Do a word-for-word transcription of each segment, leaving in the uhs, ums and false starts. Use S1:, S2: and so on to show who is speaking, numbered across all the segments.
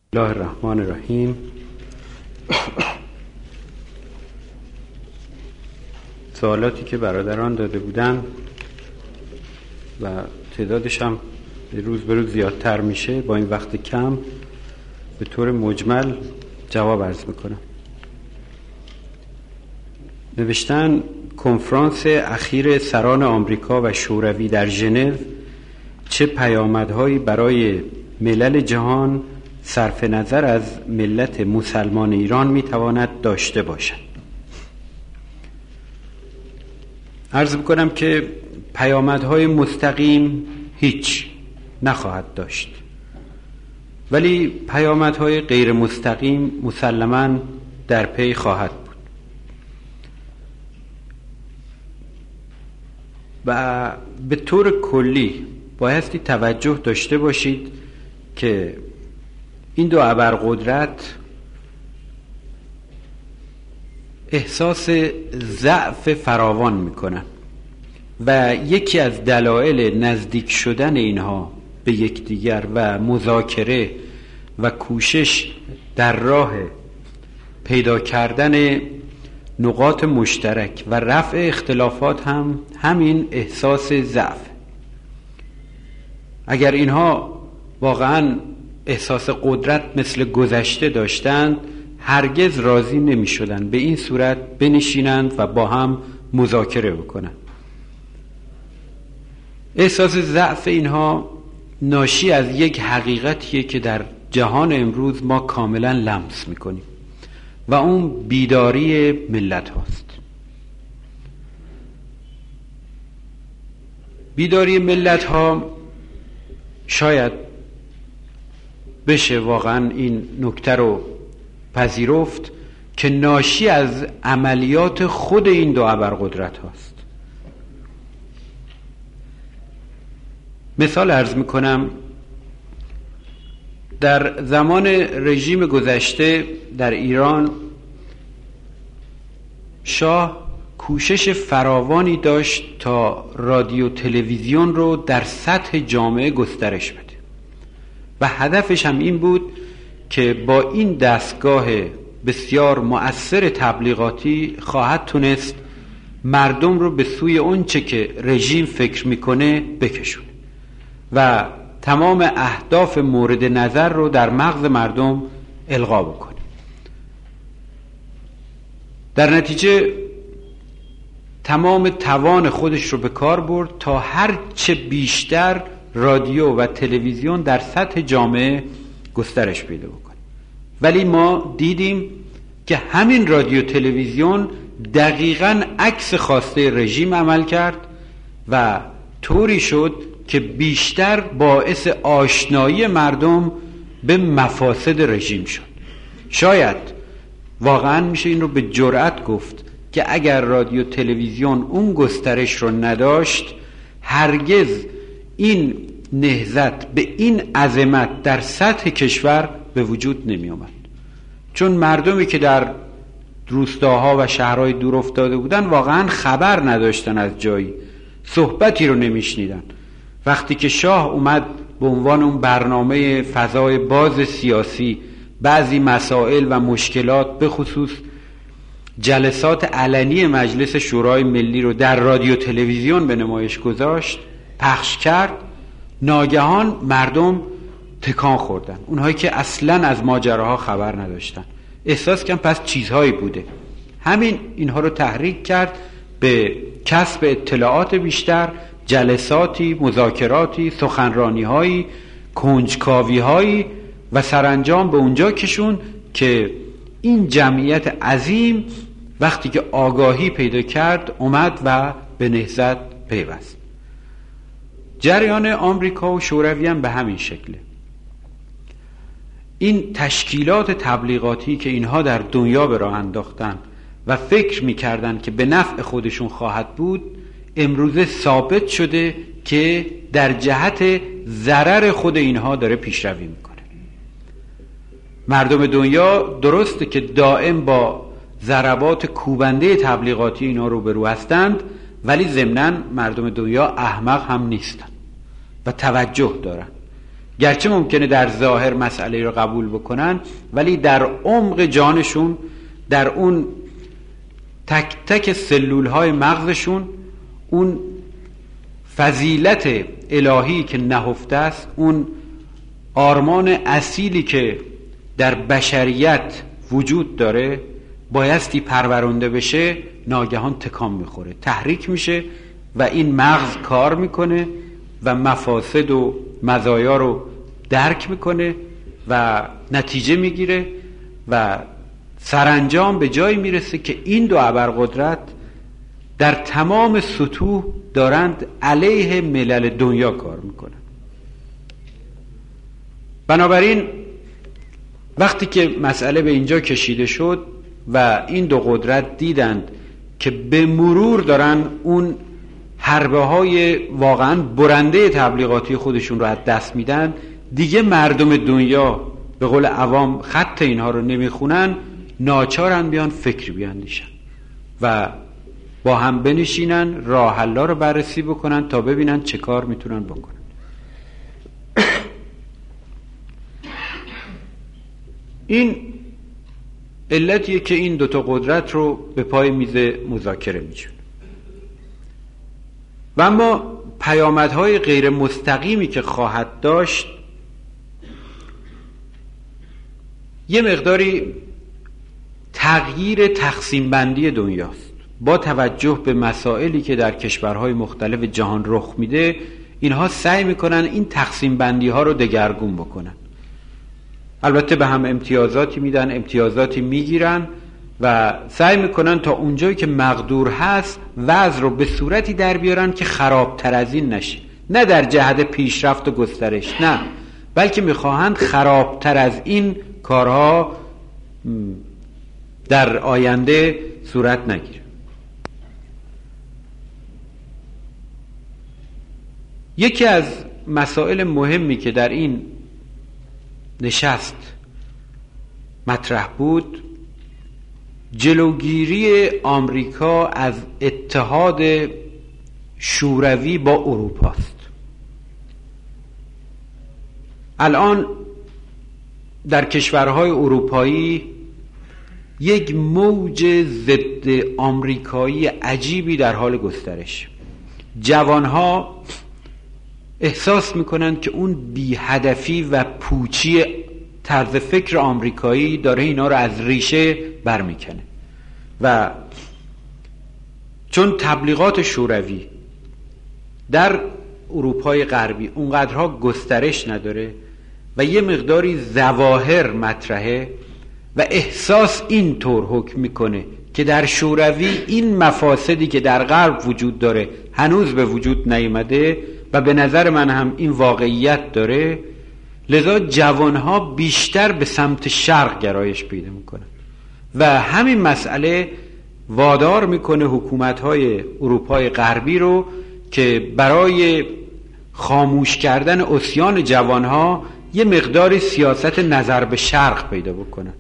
S1: الله الرحمن الرحیم. سوالاتی که برادران داده بودن و تعدادش هم روز به روز زیادتر میشه، با این وقت کم به طور مجمل جواب عرض میکنم. نوشتن کنفرانس اخیر سران آمریکا و شوروی در ژنو چه پیامدهایی برای ملل جهان صرف نظر از ملت مسلمان ایران میتواند داشته باشد؟ عرض میکنم که پیامدهای مستقیم هیچ نخواهد داشت، ولی پیامدهای غیر مستقیم مسلماً در پی خواهد بود. و به طور کلی بایستی توجه داشته باشید که این دو ابرقدرت احساس ضعف فراوان میکنن و یکی از دلایل نزدیک شدن اینها به یکدیگر و مذاکره و کوشش در راه پیدا کردن نقاط مشترک و رفع اختلافات هم همین احساس ضعف. اگر اینها واقعاً احساس قدرت مثل گذشته داشتند، هرگز راضی نمی شدند به این صورت بنشینند و با هم مذاکره بکنند. احساس ضعف اینها ناشی از یک حقیقتیه که در جهان امروز ما کاملا لمس میکنیم و اون بیداری ملت هاست. بیداری ملت ها شاید بشه واقعا این نکته رو پذیرفت که ناشی از عملیات خود این دو ابرقدرت هاست. مثال عرض میکنم، در زمان رژیم گذشته در ایران شاه کوشش فراوانی داشت تا رادیو تلویزیون رو در سطح جامعه گسترش بده و هدفش هم این بود که با این دستگاه بسیار مؤثر تبلیغاتی خواهد تونست مردم رو به سوی اون چه که رژیم فکر میکنه بکشونه و تمام اهداف مورد نظر رو در مغز مردم القا بکنه. در نتیجه تمام توان خودش رو به کار برد تا هر چه بیشتر رادیو و تلویزیون در سطح جامعه گسترش پیدا بکنه. ولی ما دیدیم که همین رادیو تلویزیون دقیقاً عکس خواسته رژیم عمل کرد و طوری شد که بیشتر باعث آشنایی مردم به مفاسد رژیم شد. شاید واقعاً میشه این رو به جرأت گفت که اگر رادیو تلویزیون اون گسترش رو نداشت، هرگز این نهضت به این عظمت در سطح کشور به وجود نمی آمد. چون مردمی که در روستاها و شهرهای دور افتاده بودن واقعا خبر نداشتن از جایی، صحبتی رو نمیشنیدن. وقتی که شاه اومد به عنوان اون برنامه فضای باز سیاسی بعضی مسائل و مشکلات به خصوص جلسات علنی مجلس شورای ملی رو در رادیو تلویزیون به نمایش گذاشت، پخش کرد، ناگهان مردم تکان خوردن. اونهایی که اصلاً از ماجراها خبر نداشتن احساس کردن پس چیزهایی بوده. همین اینها رو تحریک کرد به کسب اطلاعات بیشتر، جلساتی، مذاکراتی، سخنرانی‌هایی، کنجکاوی‌هایی و سرانجام به اونجا کشون که این جمعیت عظیم وقتی که آگاهی پیدا کرد اومد و به نهضت پیوست. جریان آمریکا و شوروی هم به همین شکله. این تشکیلات تبلیغاتی که اینها در دنیا به راه انداختن و فکر می‌کردن که به نفع خودشون خواهد بود، امروزه ثابت شده که در جهت ضرر خود اینها داره پیشروی میکنه. مردم دنیا درسته که دائم با ضربات کوبنده تبلیغاتی اینا روبرو هستند، ولی ضمناً مردم دنیا احمق هم نیستن و توجه دارن گرچه ممکنه در ظاهر مسئله رو قبول بکنن، ولی در عمق جانشون، در اون تک تک سلول های مغزشون، اون فضیلت الهی که نهفته است، اون آرمان اصیلی که در بشریت وجود داره بایستی پرورانده بشه، ناگهان تکان میخوره، تحریک میشه و این مغز کار میکنه و مفاسد و مزایا رو درک میکنه و نتیجه میگیره و سرانجام به جایی میرسه که این دو ابرقدرت در تمام سطوح دارند علیه ملل دنیا کار میکنن. بنابراین وقتی که مسئله به اینجا کشیده شد و این دو قدرت دیدند که به مرور دارن اون حربه های واقعا برنده تبلیغاتی خودشون رو از دست میدن، دیگه مردم دنیا به قول عوام خط اینها رو نمیخونن، ناچارن بیان فکری بیاندیشن و با هم بنشینن، راه حل‌ها رو بررسی بکنن تا ببینن چه کار میتونن بکنن. این علتیه که این دوتا قدرت رو به پای میز مذاکره میشون. و اما پیامدهای غیر مستقیمی که خواهد داشت یه مقداری تغییر تقسیم بندی دنیاست. با توجه به مسائلی که در کشورهای مختلف جهان رخ میده، اینها سعی میکنن این تقسیم بندی ها رو دگرگون بکنن. البته به هم امتیازاتی میدن، امتیازاتی میگیرن و سعی میکنن تا اونجایی که مقدور هست وضع رو به صورتی در بیارن که خرابتر از این نشه، نه در جهت پیشرفت و گسترش، نه، بلکه میخواهند خرابتر از این کارها در آینده صورت نگیره. یکی از مسائل مهمی که در این نشست مطرح بود، جلوگیری آمریکا از اتحاد شوروی با اروپا است. الان در کشورهای اروپایی یک موج ضد آمریکایی عجیبی در حال گسترش. جوانها احساس میکنند که اون بی هدفی و پوچی طرز فکر آمریکایی داره اینا رو از ریشه برمیکنه و چون تبلیغات شوروی در اروپای غربی اونقدرها گسترش نداره و یه مقداری ظواهر مطرحه و احساس این طور حکم میکنه که در شوروی این مفاسدی که در غرب وجود داره هنوز به وجود نیامده و به نظر من هم این واقعیت داره، لذا جوانها بیشتر به سمت شرق گرایش پیدا میکنن و همین مسئله وادار میکنه حکومت‌های اروپای غربی رو که برای خاموش کردن عصیان جوانها یه مقدار سیاست نظر به شرق پیدا بکنن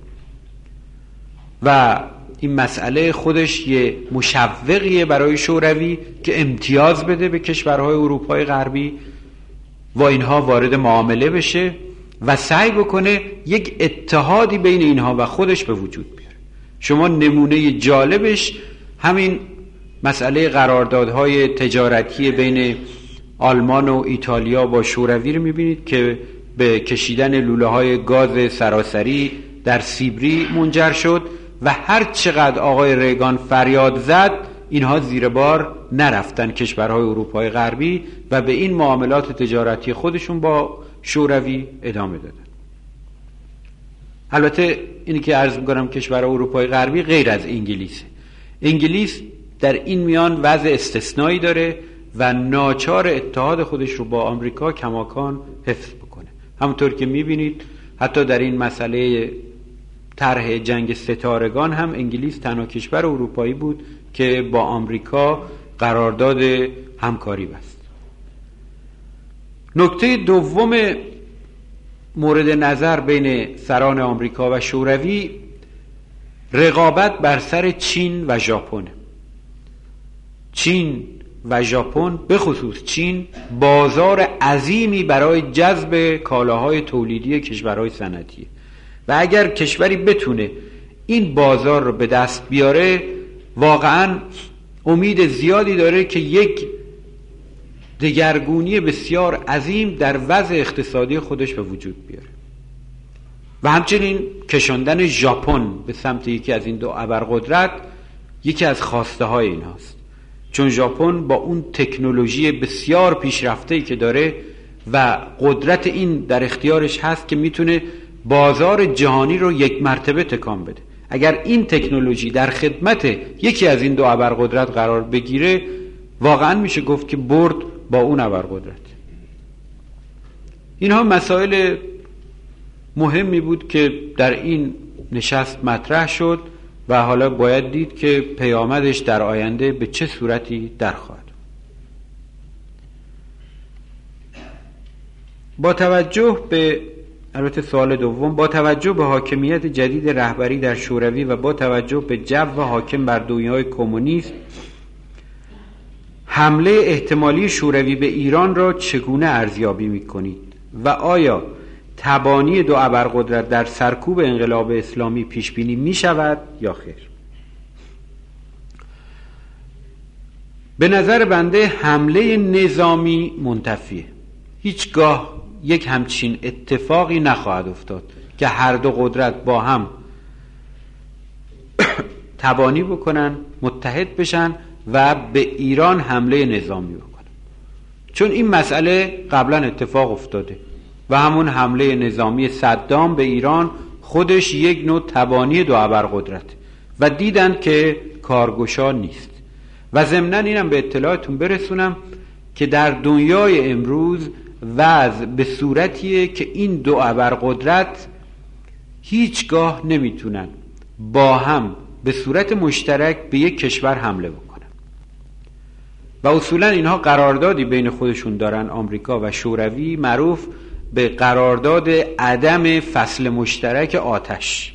S1: و این مسئله خودش یه مشوقیه برای شوروی که امتیاز بده به کشورهای اروپای غربی و اینها وارد معامله بشه و سعی بکنه یک اتحادی بین اینها و خودش به وجود بیاره. شما نمونه جالبش همین مسئله قراردادهای تجارتی بین آلمان و ایتالیا با شوروی رو میبینید که به کشیدن لوله های گاز سراسری در سیبری منجر شد و هر چقدر آقای ریگان فریاد زد اینها زیر بار نرفتن کشورهای اروپای غربی و به این معاملات تجارتی خودشون با شوروی ادامه دادن. البته اینی که عرض می‌کنم کشور اروپای غربی غیر از انگلیسه. انگلیس در این میان وضع استثنایی داره و ناچار اتحاد خودش رو با آمریکا کماکان حفظ بکنه. همونطور که می‌بینید حتی در این مسئله طرح جنگ ستارگان هم انگلیس تنها کشور اروپایی بود که با آمریکا قرارداد همکاری بست. نکته دوم مورد نظر بین سران آمریکا و شوروی رقابت بر سر چین و ژاپن. چین و ژاپن به خصوص چین بازار عظیمی برای جذب کالاهای تولیدی کشورهای صنعتی و اگر کشوری بتونه این بازار رو به دست بیاره واقعا امید زیادی داره که یک دگرگونی بسیار عظیم در وضع اقتصادی خودش به وجود بیاره. و همچنین کشاندن ژاپن به سمت یکی از این دو ابرقدرت یکی از خواسته های این هاست، چون ژاپن با اون تکنولوژی بسیار پیشرفته‌ای که داره و قدرت این در اختیارش هست که میتونه بازار جهانی رو یک مرتبه تکان بده. اگر این تکنولوژی در خدمت یکی از این دو ابرقدرت قرار بگیره واقعا میشه گفت که برد با اون ابرقدرت. اینها مسائل مهمی بود که در این نشست مطرح شد و حالا باید دید که پیامدش در آینده به چه صورتی در خواهد. با توجه به البته سوال دوم، با توجه به حاکمیت جدید رهبری در شوروی و با توجه به جو حاکم بر دنیای کمونیسم حمله احتمالی شوروی به ایران را چگونه ارزیابی می‌کنید و آیا تبانی دو ابرقدرت در سرکوب انقلاب اسلامی پیش بینی می شود یا خیر؟ به نظر بنده حمله نظامی منتفیه. هیچگاه یک همچین اتفاقی نخواهد افتاد که هر دو قدرت با هم تبانی بکنن، متحد بشن و به ایران حمله نظامی بکنن، چون این مسئله قبلا اتفاق افتاده و همون حمله نظامی صدام به ایران خودش یک نوع تبانی دو ابرقدرت و دیدن که کارگشا نیست. و ضمناً اینم به اطلاعتون برسونم که در دنیای امروز وضع به صورتیه که این دو ابرقدرت هیچگاه نمیتونن با هم به صورت مشترک به یک کشور حمله بکنن و اصولاً اینها قراردادی بین خودشون دارن، آمریکا و شوروی، معروف به قرارداد عدم فصل مشترک آتش.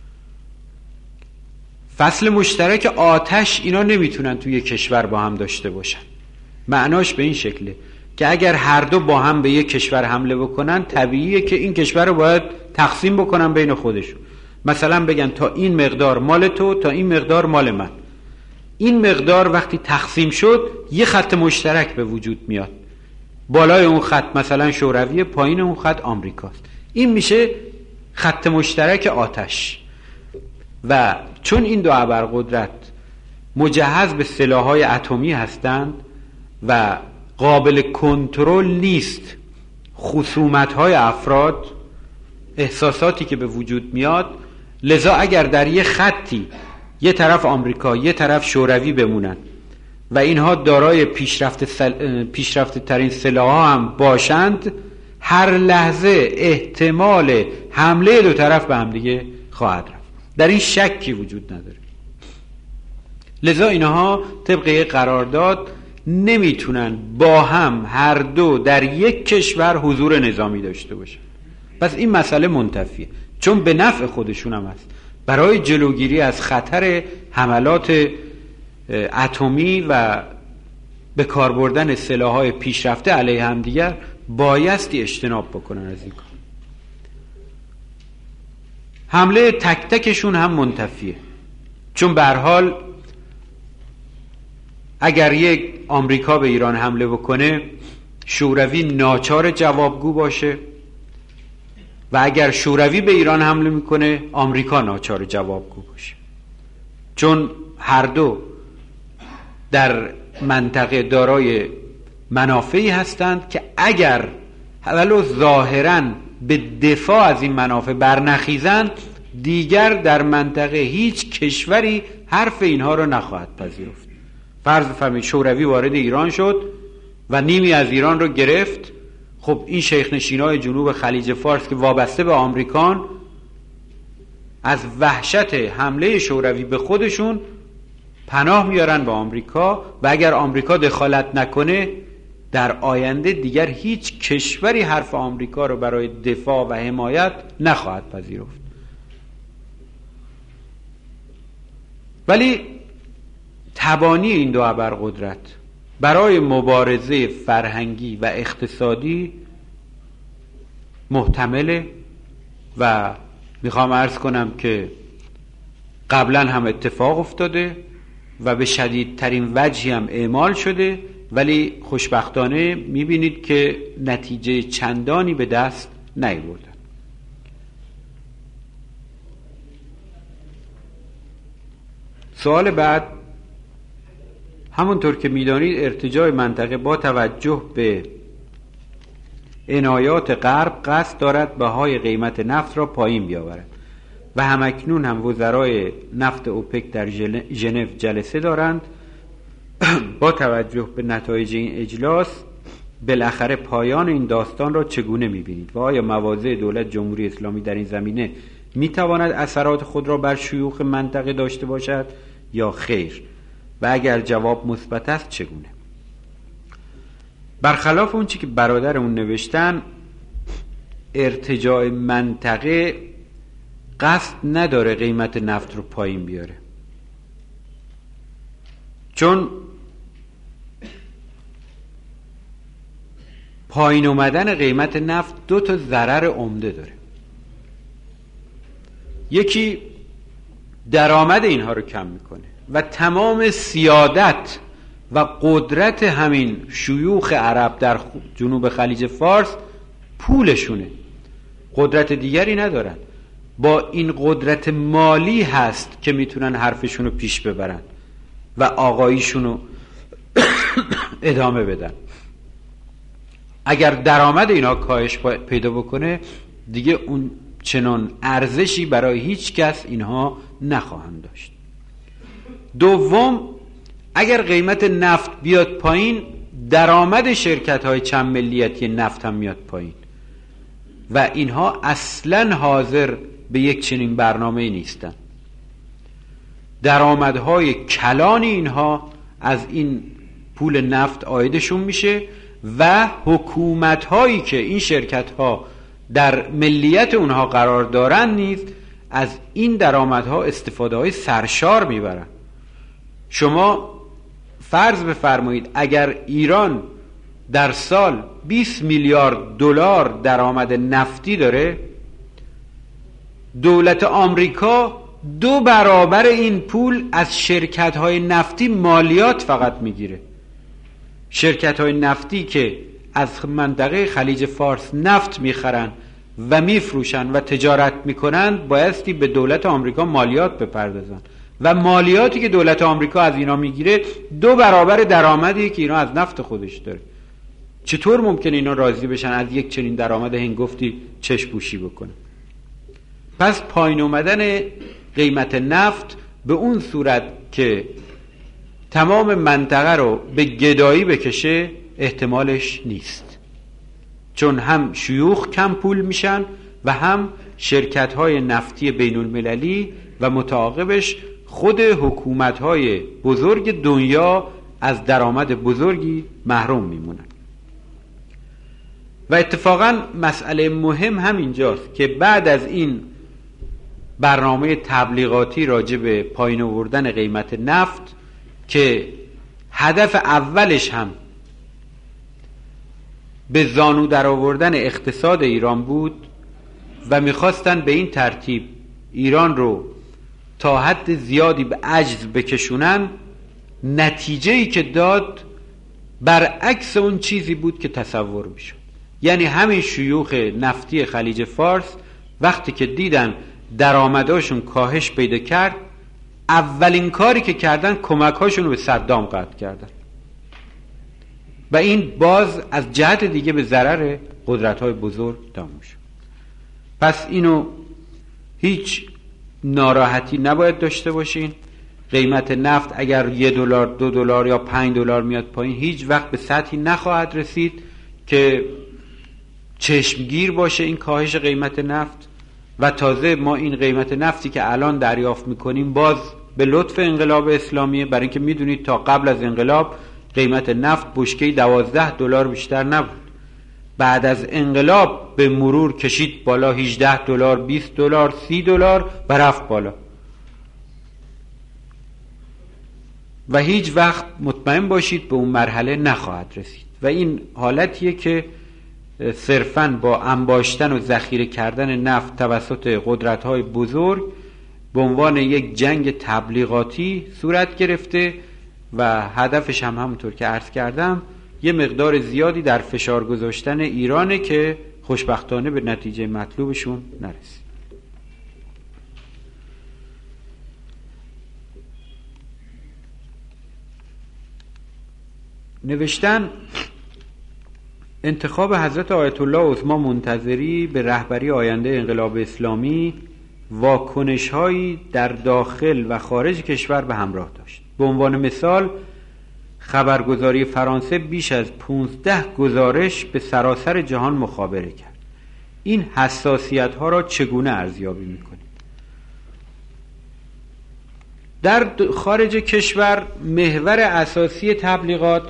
S1: فصل مشترک آتش اینا نمیتونن توی کشور با هم داشته باشن. معناش به این شکله که اگر هر دو با هم به یک کشور حمله بکنن طبیعیه که این کشور رو باید تقسیم بکنن بین خودشون. مثلا بگن تا این مقدار مال تو، تا این مقدار مال من. این مقدار وقتی تقسیم شد یه خط مشترک به وجود میاد، بالای اون خط مثلا شوروی، پایین اون خط آمریکاست. این میشه خط مشترک آتش. و چون این دو ابرقدرت مجهز به سلاح‌های اتمی هستند و قابل کنترل نیست خصومت‌های افراد، احساساتی که به وجود میاد، لذا اگر در یه خطی یه طرف آمریکا یه طرف شوروی بمونن و اینها دارای پیشرفت سل... پیشرفت ترین سلاح‌ها هم باشند، هر لحظه احتمال حمله دو طرف به هم دیگه خواهد رفت. در این شکی وجود نداره. لذا اینها طبق قرارداد نمیتونن با هم هر دو در یک کشور حضور نظامی داشته باشن. پس این مسئله منتفیه، چون به نفع خودشون هم هست. برای جلوگیری از خطر حملات اتمی و به کار بردن سلاح‌های پیشرفته علیه همدیگر بایستی اجتناب بکنن از این کار. حمله تک تکشون هم منتفیه، چون به هر حال اگر یک آمریکا به ایران حمله بکنه شوروی ناچار جوابگو باشه و اگر شوروی به ایران حمله میکنه آمریکا ناچار جوابگو باشه، چون هر دو در منطقه دارای منافعی هستند که اگر ولو ظاهراً به دفاع از این منافع برنخیزند دیگر در منطقه هیچ کشوری حرف اینها رو نخواهد پذیرفت. فرض بفرمایید شوروی وارد ایران شد و نیمی از ایران رو گرفت، خب این شیخ نشینای جنوب خلیج فارس که وابسته به آمریکان از وحشت حمله شوروی به خودشون پناه میارن به آمریکا و اگر آمریکا دخالت نکنه در آینده دیگر هیچ کشوری حرف آمریکا رو برای دفاع و حمایت نخواهد پذیرفت. ولی تبانی این دو ابرقدرت برای مبارزه فرهنگی و اقتصادی محتمله و میخوام عرض کنم که قبلا هم اتفاق افتاده و به شدیدترین وجهی هم اعمال شده، ولی خوشبختانه میبینید که نتیجه چندانی به دست نیاوردن. سوال بعد، همونطور که میدانید ارتجاع منطقه با توجه به عنایات غرب قصد دارد بهای قیمت نفت را پایین بیاورد و همکنون هم وزرای نفت اوپک در ژنو جلسه دارند. با توجه به نتایج این اجلاس بالاخره پایان این داستان را چگونه می‌بینید و آیا مواضع دولت جمهوری اسلامی در این زمینه می‌تواند اثرات خود را بر شیوخ منطقه داشته باشد یا خیر، و اگر جواب مثبت است چگونه؟ برخلاف اون چی که برادرمون نوشتن، ارتجاع منطقه قصد نداره قیمت نفت رو پایین بیاره، چون پایین اومدن قیمت نفت دو تا ضرر عمده داره. یکی درآمد اینها رو کم میکنه و تمام سیادت و قدرت همین شیوخ عرب در جنوب خلیج فارس پولشونه، قدرت دیگری ندارن. با این قدرت مالی هست که میتونن حرفشونو پیش ببرن و آقاییشونو ادامه بدن. اگر درآمد اینا کاهش پیدا بکنه دیگه اون چنان ارزشی برای هیچ کس اینها نخواهند داشت. دوم، اگر قیمت نفت بیاد پایین، درآمد شرکت‌های چند ملیتی نفت هم میاد پایین و اینها اصلاً حاضر به یک چنین برنامه‌ای نیستن. درآمدهای کلان اینها از این پول نفت عایدشون میشه و حکومت‌هایی که این شرکت‌ها در ملیت اونها قرار دارن نیز از این درآمدها استفاده‌های سرشار میبرن. شما فرض بفرمایید اگر ایران در سال بیست میلیارد دلار درآمد نفتی داره، دولت آمریکا دو برابر این پول از شرکت‌های نفتی مالیات فقط میگیره. شرکت‌های نفتی که از منطقه خلیج فارس نفت میخرن و میفروشن و تجارت میکنن بایستی به دولت آمریکا مالیات بپردازن و مالیاتی که دولت آمریکا از اینا میگیره دو برابر درآمدی که اینا از نفت خودش داره. چطور ممکن اینا راضی بشن از یک چنین درآمد هنگفتی چشم پوشی بکنن؟ پس پایین اومدن قیمت نفت به اون صورت که تمام منطقه رو به گدایی بکشه احتمالش نیست، چون هم شیوخ کم پول میشن و هم شرکت‌های نفتی بین المللی و متعاقبش خود حکومت‌های بزرگ دنیا از درآمد بزرگی محروم میمونن. و اتفاقا مسئله مهم هم اینجاست که بعد از این برنامه تبلیغاتی راجع به پایین آوردن قیمت نفت که هدف اولش هم به زانو در آوردن اقتصاد ایران بود و میخواستن به این ترتیب ایران رو تا حد زیادی به عجز بکشونن، نتیجه‌ای که داد برعکس اون چیزی بود که تصور میشد. یعنی همین شیوخ نفتی خلیج فارس وقتی که دیدن درآمداشون کاهش پیدا کرد، اولین کاری که کردن کمک‌هاشون رو به صدام قطع کردن و این باز از جهت دیگه به ضرر قدرت‌های بزرگ تموم شد. پس اینو هیچ ناراحتی نباید داشته باشین. قیمت نفت اگر یک دلار، دو دلار یا پنج دلار میاد پایین، هیچ وقت به سطحی نخواهد رسید که چشمگیر باشه این کاهش قیمت نفت. و تازه ما این قیمت نفتی که الان دریافت میکنیم باز به لطف انقلاب اسلامیه، برای اینکه میدونید تا قبل از انقلاب قیمت نفت بشکه‌ای دوازده دلار بیشتر نبود. بعد از انقلاب به مرور کشید بالا، هجده دلار، بیست دلار، سی دلار و رفت بالا. و هیچ وقت مطمئن باشید به اون مرحله نخواهد رسید و این حالتیه که صرفاً با انباشتن و ذخیره کردن نفت توسط قدرت‌های بزرگ به عنوان یک جنگ تبلیغاتی صورت گرفته و هدفش هم همونطور که عرض کردم یه مقدار زیادی در فشار گذاشتن ایرانه که خوشبختانه به نتیجه مطلوبشون نرسید. نوشتن انتخاب حضرت آیت الله عظما منتظری به رهبری آینده انقلاب اسلامی واکنش‌هایی در داخل و خارج کشور به همراه داشت. به عنوان مثال خبرگزاری فرانسه بیش از پانزده گزارش به سراسر جهان مخابره کرد. این حساسیت‌ها را چگونه ارزیابی می‌کنید؟ در خارج کشور محور اساسی تبلیغات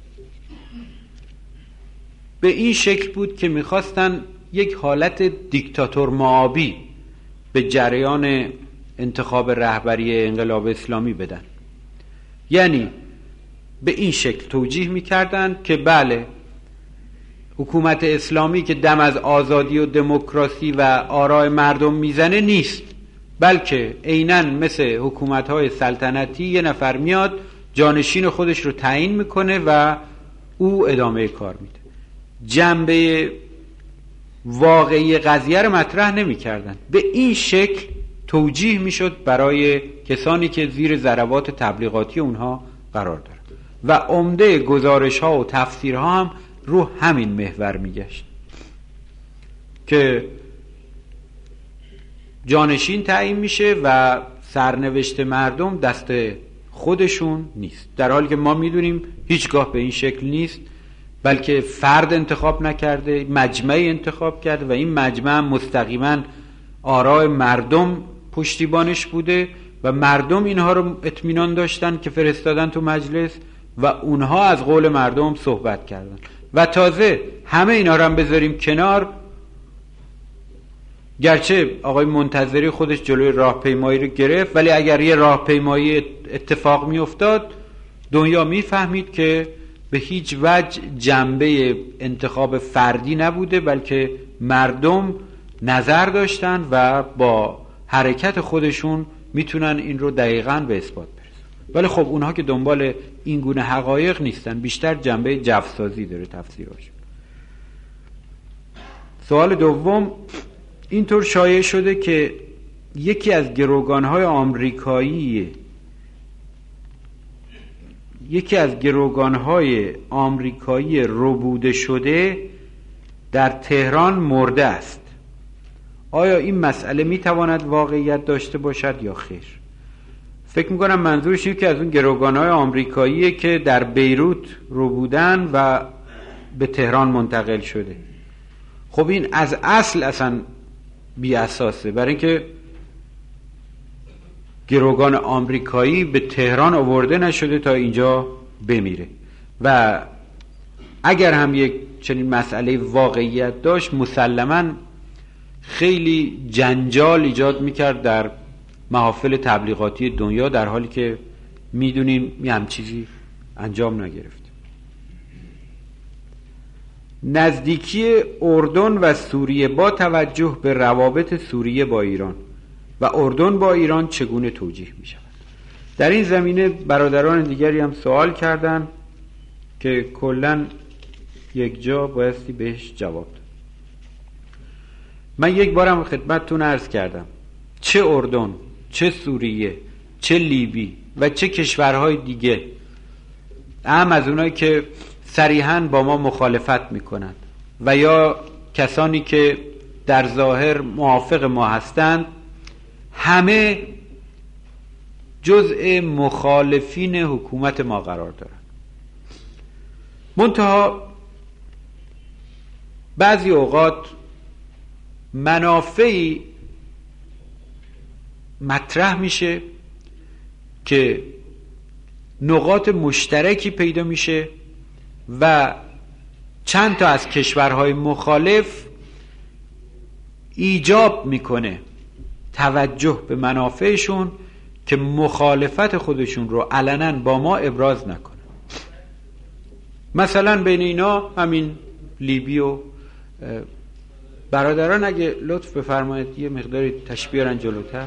S1: به این شکل بود که می‌خواستن یک حالت دیکتاتور معابی به جریان انتخاب رهبری انقلاب اسلامی بدن. یعنی به این شکل توجیه می‌کردند که بله حکومت اسلامی که دم از آزادی و دموکراسی و آراء مردم میزنه نیست، بلکه عیناً مثل حکومت‌های سلطنتی یه نفر میاد جانشین خودش رو تعیین میکنه و او ادامه کار میده. جنبه واقعی قضیه رو مطرح نمی‌کردن. به این شکل توجیه میشد برای کسانی که زیر ضربات تبلیغاتی اونها قرار دارن و عمده گزارش‌ها و تفسیرها هم رو همین محور میگشت که جانشین تعیین میشه و سرنوشت مردم دست خودشون نیست، در حالی که ما میدونیم هیچگاه به این شکل نیست، بلکه فرد انتخاب نکرده، مجمعی انتخاب کرده و این مجمع مستقیما آراء مردم پشتیبانش بوده و مردم اینها رو اطمینان داشتن که فرستادن تو مجلس و اونها از قول مردم صحبت کردن. و تازه همه اینا رو هم بذاریم کنار، گرچه آقای منتظری خودش جلوی راهپیمایی رو گرفت، ولی اگر یه راهپیمایی اتفاق می افتاد دنیا می فهمید که به هیچ وجه جنبه انتخاب فردی نبوده، بلکه مردم نظر داشتن و با حرکت خودشون میتونن این رو دقیقاً به اثبات برسن. ولی خب اونها که دنبال این گونه حقایق نیستن، بیشتر جنبه جفسازی داره تفسیرش. سوال دوم، اینطور شایع شده که یکی از گروگان‌های آمریکایی یکی از گروگان‌های آمریکایی ربوده شده در تهران مرده است. آیا این مسئله میتواند واقعیت داشته باشد یا خیر؟ فکر میکنم منظورش اینه که از اون گروگان‌های آمریکاییه که در بیروت ربودن و به تهران منتقل شده. خب این از اصل اصلا بی اساسه، برای اینکه گروگان آمریکایی به تهران آورده نشده تا اینجا بمیره و اگر هم یک چنین مسئله واقعیت داشت مسلماً خیلی جنجال ایجاد میکرد در محافل تبلیغاتی دنیا، در حالی که میدونیم یه هم چیزی انجام نگرفت. نزدیکی اردن و سوریه با توجه به روابط سوریه با ایران و اردن با ایران چگونه توجیه می شود؟ در این زمینه برادران دیگری هم سوال کردن که کلن یک جا بایستی بهش جواب داد. من یک بارم خدمتتون عرض کردم چه اردن، چه سوریه، چه لیبی و چه کشورهای دیگه، هم از اونایی که صریحاً با ما مخالفت میکنند و یا کسانی که در ظاهر موافق ما هستند، همه جزء مخالفین حکومت ما قرار دارند. منتها بعضی اوقات منافعی مطرح میشه که نقاط مشترکی پیدا میشه و چند تا از کشورهای مخالف ایجاب میکنه توجه به منافعشون که مخالفت خودشون رو علنا با ما ابراز نکنن. مثلا بین اینا همین لیبی و برادران اگه لطف بفرمایید یه مقداری تشبیه بیارن جلوتر.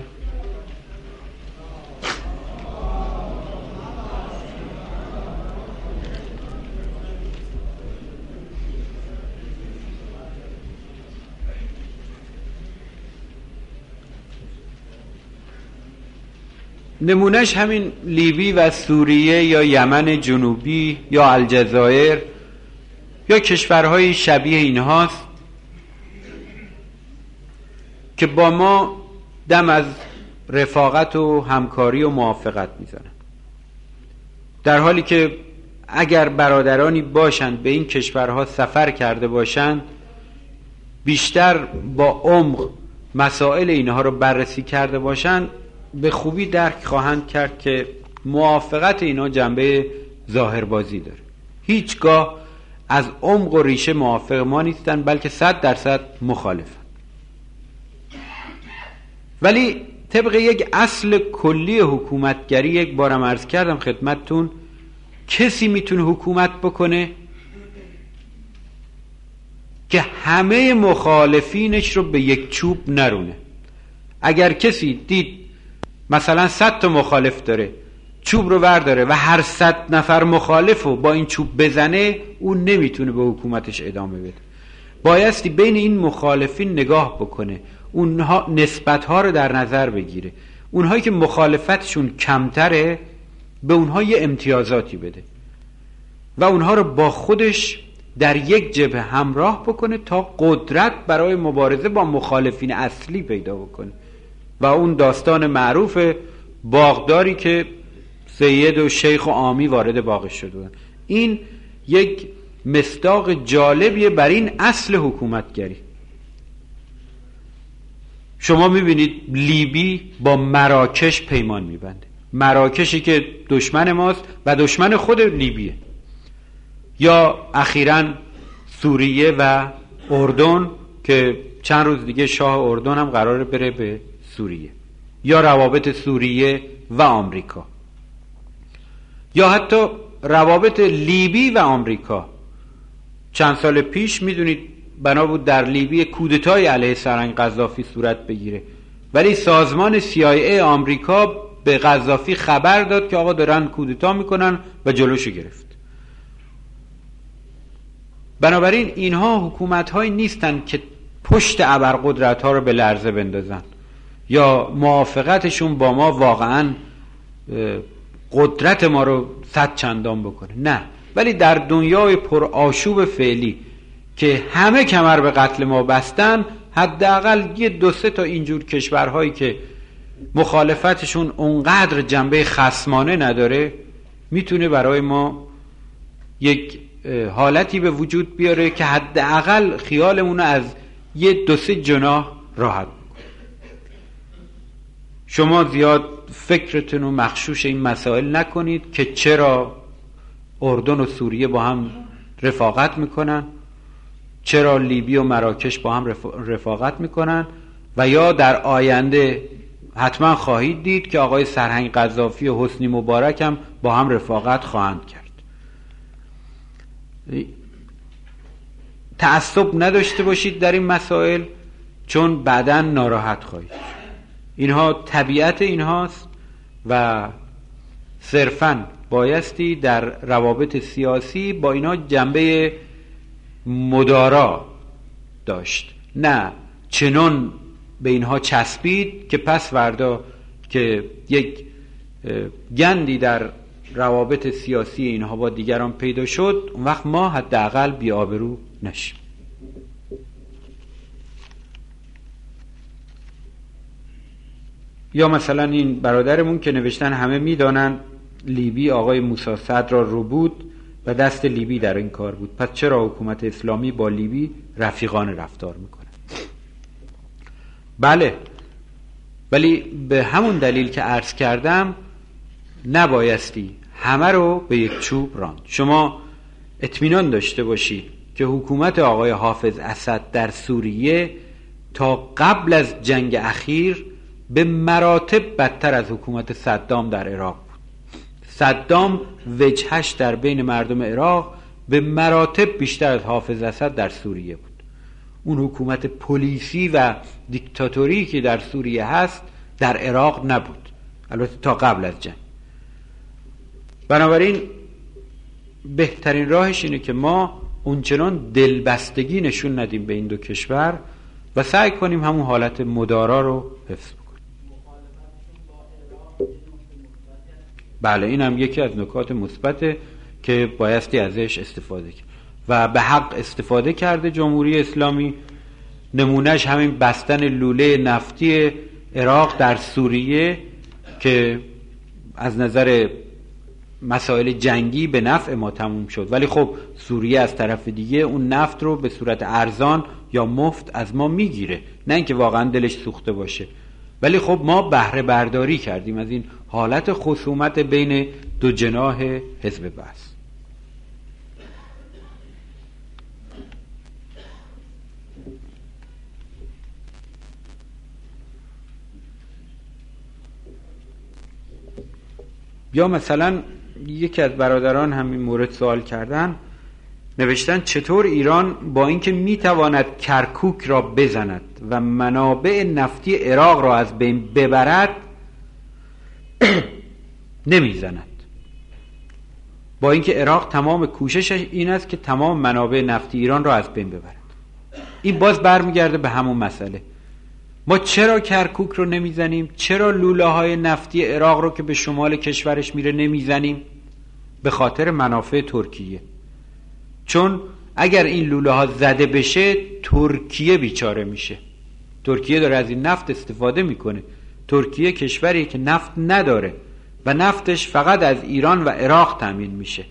S1: نمونهش همین لیبی و سوریه یا یمن جنوبی یا الجزایر یا کشورهای شبیه اینهاست که با ما دم از رفاقت و همکاری و موافقت میزنن، در حالی که اگر برادرانی باشند به این کشورها سفر کرده باشند بیشتر با عمق مسائل اینها رو بررسی کرده باشند به خوبی درک خواهند کرد که موافقت اینا جنبه ظاهربازی داره. هیچگاه از عمق و ریشه موافق ما نیستن، بلکه صد درصد مخالفن. ولی طبق یک اصل کلی حکومتگری، یک بارم عرض کردم خدمتتون، کسی میتونه حکومت بکنه که همه مخالفینش رو به یک چوب نرونه. اگر کسی دید مثلا صد تا مخالف داره، چوب رو ورداره و هر صد نفر مخالف رو با این چوب بزنه، اون نمیتونه به حکومتش ادامه بده. بایستی بین این مخالفین نگاه بکنه، اونها نسبتها رو در نظر بگیره، اونهایی که مخالفتشون کمتره به اونها یه امتیازاتی بده و اونها رو با خودش در یک جبهه همراه بکنه تا قدرت برای مبارزه با مخالفین اصلی پیدا بکنه. و اون داستان معروف باغداری که سید و شیخ و عامی وارد باغش شدن، این یک مصداق جالبیه بر این اصل حکومتگری. شما میبینید لیبی با مراکش پیمان میبنده، مراکشی که دشمن ماست و دشمن خود لیبیه. یا اخیراً سوریه و اردن که چند روز دیگه شاه اردن هم قراره بره به سوریه، یا روابط سوریه و آمریکا، یا حتی روابط لیبی و آمریکا. چند سال پیش میدونید بنا بود در لیبی کودتای علیه سرهنگ قذافی صورت بگیره، ولی سازمان سی آی ای آمریکا به قذافی خبر داد که آقا دارن کودتا میکنن و جلوشو گرفت. بنابراین اینها حکومت‌هایی نیستن که پشت ابرقدرت‌ها رو به لرزه بندازن یا موافقتشون با ما واقعاً قدرت ما رو صد چندان بکنه، نه. ولی در دنیای پر آشوب فعلی که همه کمر به قتل ما بستن، حداقل یه دو سه تا اینجور کشورهایی که مخالفتشون اونقدر جنبه خصمانه نداره میتونه برای ما یک حالتی به وجود بیاره که حداقل خیالمون از یه دو سه جناح راحت بکنه. شما زیاد فکرتون رو مغشوش این مسائل نکنید که چرا اردن و سوریه با هم رفاقت میکنن، چرا لیبی و مراکش با هم رفاقت میکنن، و یا در آینده حتما خواهید دید که آقای سرهنگ قذافی و حسنی مبارک هم با هم رفاقت خواهند کرد. تعصب نداشته باشید در این مسائل، چون بعداً ناراحت خواهید. اینها طبیعت اینهاست و صرفاً بایستی در روابط سیاسی با اینا جنبه مدارا داشت، نه چنان به اینها چسبید که پس فردا که یک گندی در روابط سیاسی اینها با دیگران پیدا شد، اون وقت ما حداقل بی‌آبرو نشیم. یا مثلا این برادرمون که نوشتن همه میدانن لیبی آقای موسی صدر را رو بود و دست لیبی در این کار بود، پس چرا حکومت اسلامی با لیبی رفیقانه رفتار میکنه؟ بله، ولی به همون دلیل که عرض کردم نبایستی همه رو به یک چوب راند. شما اطمینان داشته باشید که حکومت آقای حافظ اسد در سوریه تا قبل از جنگ اخیر به مراتب بدتر از حکومت صدام در عراق بود. صدام وجهش در بین مردم عراق به مراتب بیشتر از حافظ اسد در سوریه بود. اون حکومت پلیسی و دیکتاتوری که در سوریه هست در عراق نبود، البته تا قبل از جنگ. بنابراین بهترین راهش اینه که ما اونچنان دلبستگی نشون ندیم به این دو کشور و سعی کنیم همون حالت مدارا رو حفظ بکنیم. بله، این هم یکی از نکات مثبته که بایستی ازش استفاده کرد و به حق استفاده کرده جمهوری اسلامی. نمونهش همین بستن لوله نفتی عراق در سوریه که از نظر مسائل جنگی به نفع ما تموم شد، ولی خب سوریه از طرف دیگه اون نفت رو به صورت ارزان یا مفت از ما میگیره، نه اینکه واقعا دلش سوخته باشه، ولی خب ما بهره برداری کردیم از این حالت خصومت بین دو جناح حزب بعث. یا مثلا یکی از برادران همین مورد سوال کردن، نوشتن چطور ایران با اینکه میتواند کرکوک را بزند و منابع نفتی عراق را از بین ببرد نمیزند، با اینکه عراق تمام کوششش این است که تمام منابع نفتی ایران را از بین ببرد. این باز برمیگرده به همون مسئله، ما چرا کرکوک رو نمیزنیم؟ چرا لوله های نفتی عراق رو که به شمال کشورش میره نمیزنیم؟ به خاطر منافع ترکیه. چون اگر این لوله ها زده بشه ترکیه بیچاره میشه. ترکیه داره از این نفت استفاده میکنه. ترکیه کشوری که نفت نداره و نفتش فقط از ایران و عراق تامین میشه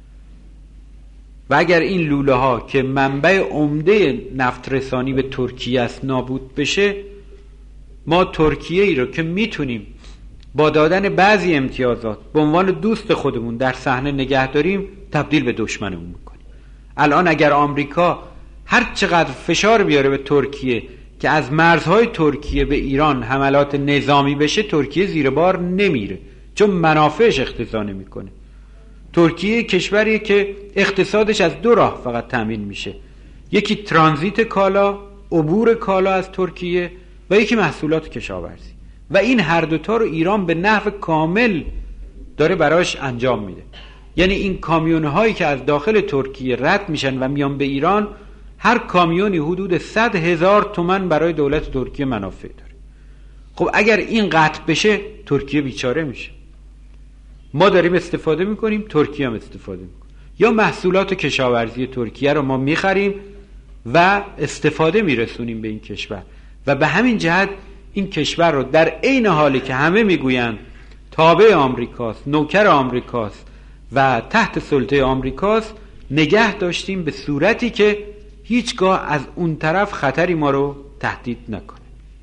S1: و اگر این لوله ها که منبع عمده نفت رسانی به ترکیه است نابود بشه، ما ترکیه ای رو که میتونیم با دادن بعضی امتیازات به عنوان دوست خودمون در صحنه نگه داریم تبدیل به دشمنمون میکنیم. الان اگر آمریکا هر چقدر فشار بیاره به ترکیه که از مرزهای ترکیه به ایران حملات نظامی بشه، ترکیه زیر بار نمیره، چون منافعش اقتضا نمیکنه. ترکیه کشوریه که اقتصادش از دو راه فقط تامین میشه، یکی ترانزیت کالا، عبور کالا از ترکیه، و یکی محصولات کشاورزی، و این هر دوتا رو ایران به نحو کامل داره براش انجام میده. یعنی این کامیون‌هایی که از داخل ترکیه رد میشن و میان به ایران، هر کامیونی حدود صد هزار تومان برای دولت ترکیه منافع داره. خب اگر این قطع بشه ترکیه بیچاره میشه. ما داریم استفاده میکنیم، ترکیه هم استفاده میکنه. یا محصولات کشاورزی ترکیه رو ما میخریم و استفاده میرسونیم به این کشور و به همین جهت این کشور رو در عین حالی که همه میگویند تابع آمریکاست، نوکر آمریکاست و تحت سلطه آمریکاست، نگه داشتیم به صورتی که هیچگاه از اون طرف خطری ما رو تهدید نکنه.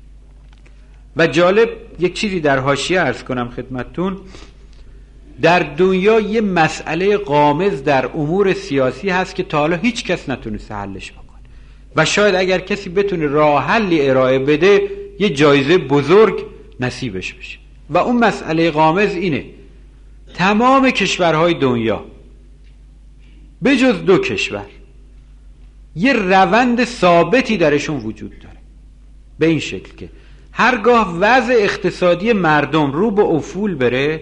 S1: و جالب یک چیزی در حاشیه عرض کنم خدمتتون، در دنیا یه مسئله غامض در امور سیاسی هست که تا حالا هیچ کس نتونسته حلش بکنه و شاید اگر کسی بتونه راه حلی ارائه بده یه جایزه بزرگ نصیبش بشه. و اون مسئله غامض اینه: تمام کشورهای دنیا به جز دو کشور یه روند ثابتی درشون وجود داره، به این شکل که هرگاه وضع اقتصادی مردم رو به افول بره،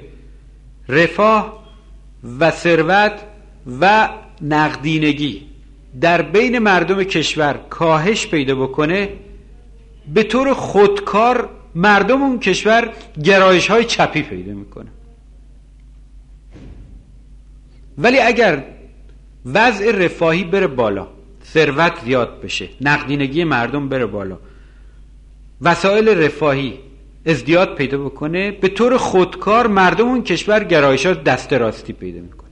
S1: رفاه و ثروت و نقدینگی در بین مردم کشور کاهش پیدا بکنه، به طور خودکار مردم اون کشور گرایش های چپی پیدا میکنه. ولی اگر وضع رفاهی بره بالا، ثروت زیاد بشه، نقدینگی مردم بره بالا، وسایل رفاهی ازدیاد پیدا بکنه، به طور خودکار مردم اون کشور گرایشات دست راستی پیدا میکنه.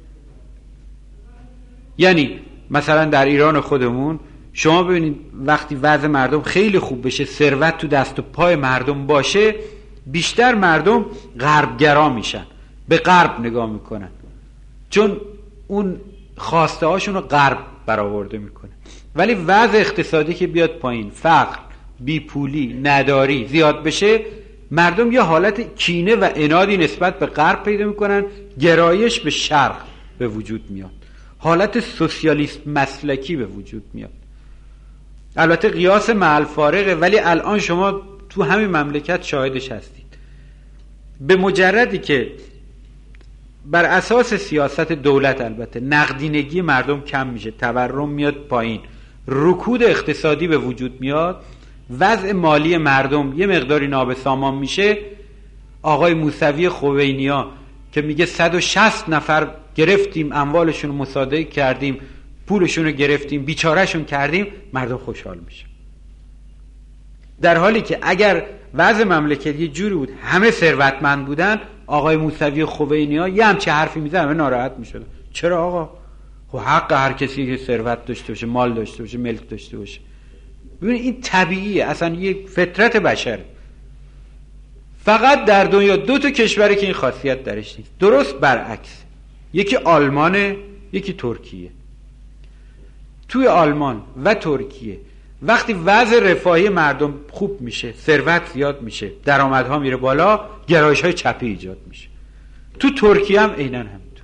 S1: یعنی مثلا در ایران خودمون شما ببینید وقتی وضع مردم خیلی خوب بشه، ثروت تو دست و پای مردم باشه، بیشتر مردم غربگرا میشن، به غرب نگاه میکنن، چون اون خواسته هاشون رو غرب برآورده میکنه. ولی وضع اقتصادی که بیاد پایین، فقر، بیپولی، نداری زیاد بشه، مردم یه حالت کینه و عنادی نسبت به غرب پیدا میکنن، گرایش به شرق به وجود میاد، حالت سوسیالیست مسلکی به وجود میاد. البته قیاس مع الفارقه، ولی الان شما تو همین مملکت شاهدش هستید. به مجردی که بر اساس سیاست دولت البته نقدینگی مردم کم میشه، تورم میاد پایین، رکود اقتصادی به وجود میاد، وضع مالی مردم یه مقداری نابسامان میشه، آقای موسوی خوینیا که میگه صد و شصت نفر گرفتیم، اموالشون رو مصادره کردیم، پولشون رو گرفتیم، بیچارهشون کردیم، مردم خوشحال میشه. در حالی که اگر وضع مملکت یه جوری بود همه ثروتمند بودن، آقای موسوی خوینیا یه همچه حرفی میزنه همه ناراحت میشدن. چرا آقا؟ خب حق هر کسی که ثروت داشته باشه، مال داشته باشه، ملک داشته باشه. ببینید این طبیعیه، اصلا یک فطرت بشره. فقط در دنیا دو تا کشوره که این خاصیت درش نیست، درست برعکس. یکی آلمانه، یکی ترکیه. توی آلمان و ترکیه وقتی وضع رفاهی مردم خوب میشه، ثروت زیاد میشه، درآمدها میره بالا، گرایش‌های چپی ایجاد میشه. تو ترکیه هم عیناً همینطور.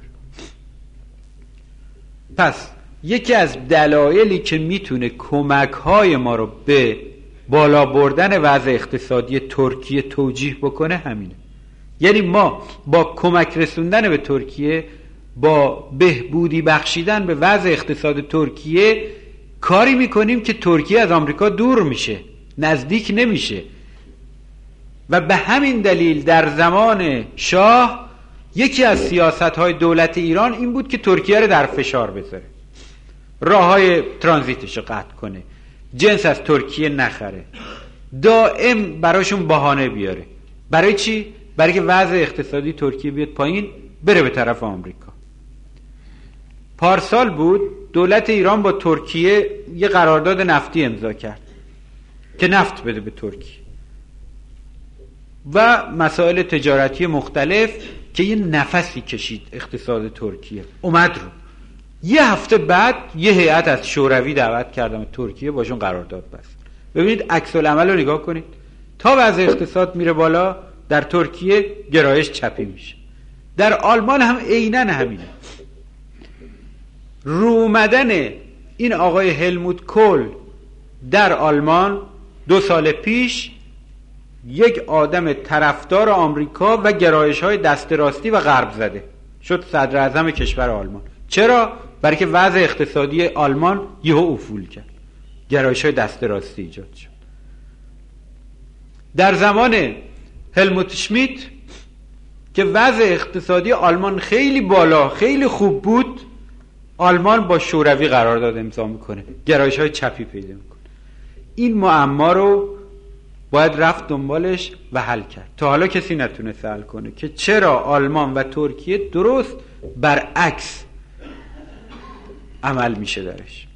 S1: پس یکی از دلایلی که میتونه کمک‌های ما رو به بالا بردن وضع اقتصادی ترکیه توجیه بکنه همینه. یعنی ما با کمک رسوندن به ترکیه، با بهبودی بخشیدن به وضع اقتصاد ترکیه کاری میکنیم که ترکیه از آمریکا دور میشه، نزدیک نمیشه. و به همین دلیل در زمان شاه یکی از سیاست‌های دولت ایران این بود که ترکیه رو در فشار بذاره، راه‌های ترانزیتش رو قطع کنه، جنس از ترکیه نخره، دائم براشون بهانه بیاره. برای چی؟ برای که وضع اقتصادی ترکیه بیاد پایین، بره به طرف آمریکا. پارسال بود دولت ایران با ترکیه یه قرارداد نفتی امضا کرد که نفت بده به ترکیه و مسائل تجارتی مختلف که یه نفسی کشید اقتصاد ترکیه، اومد رو. یه هفته بعد یه هیئت از شوروی دعوت کردم ترکیه، باشون قرارداد بست. ببینید عکس العمل رو نگاه کنید، تا وضع اقتصاد میره بالا در ترکیه گرایش چپی میشه. در آلمان هم عیناً همینه. رو اومدن این آقای هلموت کول در آلمان دو سال پیش یک آدم طرفدار آمریکا و گرایش‌های دست راستی و غرب زده شد صدر اعظم کشور آلمان. چرا؟ برای که وضع اقتصادی آلمان یهو افول کرد، گرایش‌های دست راستی ایجاد شد. در زمان هلموت شمیت که وضع اقتصادی آلمان خیلی بالا، خیلی خوب بود، آلمان با شوروی قرارداد امضا میکنه، گرایش‌های چپی پیدا میکنه. این معما رو باید رفت دنبالش و حل کرد. تا حالا کسی نتونست حل کنه که چرا آلمان و ترکیه درست برعکس عمل میشه درش.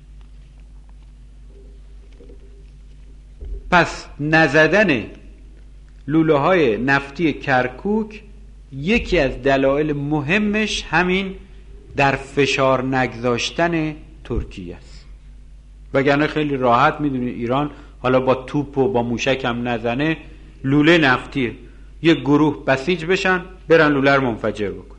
S1: پس نزدن لوله های نفتی کرکوک یکی از دلایل مهمش همین در فشار نگذاشتن ترکیه است. وگرنه خیلی راحت میدونید ایران حالا با توپ و با موشک هم نزنه، لوله نفتیه، یک گروه بسیج بشن برن لوله رو منفجر بکن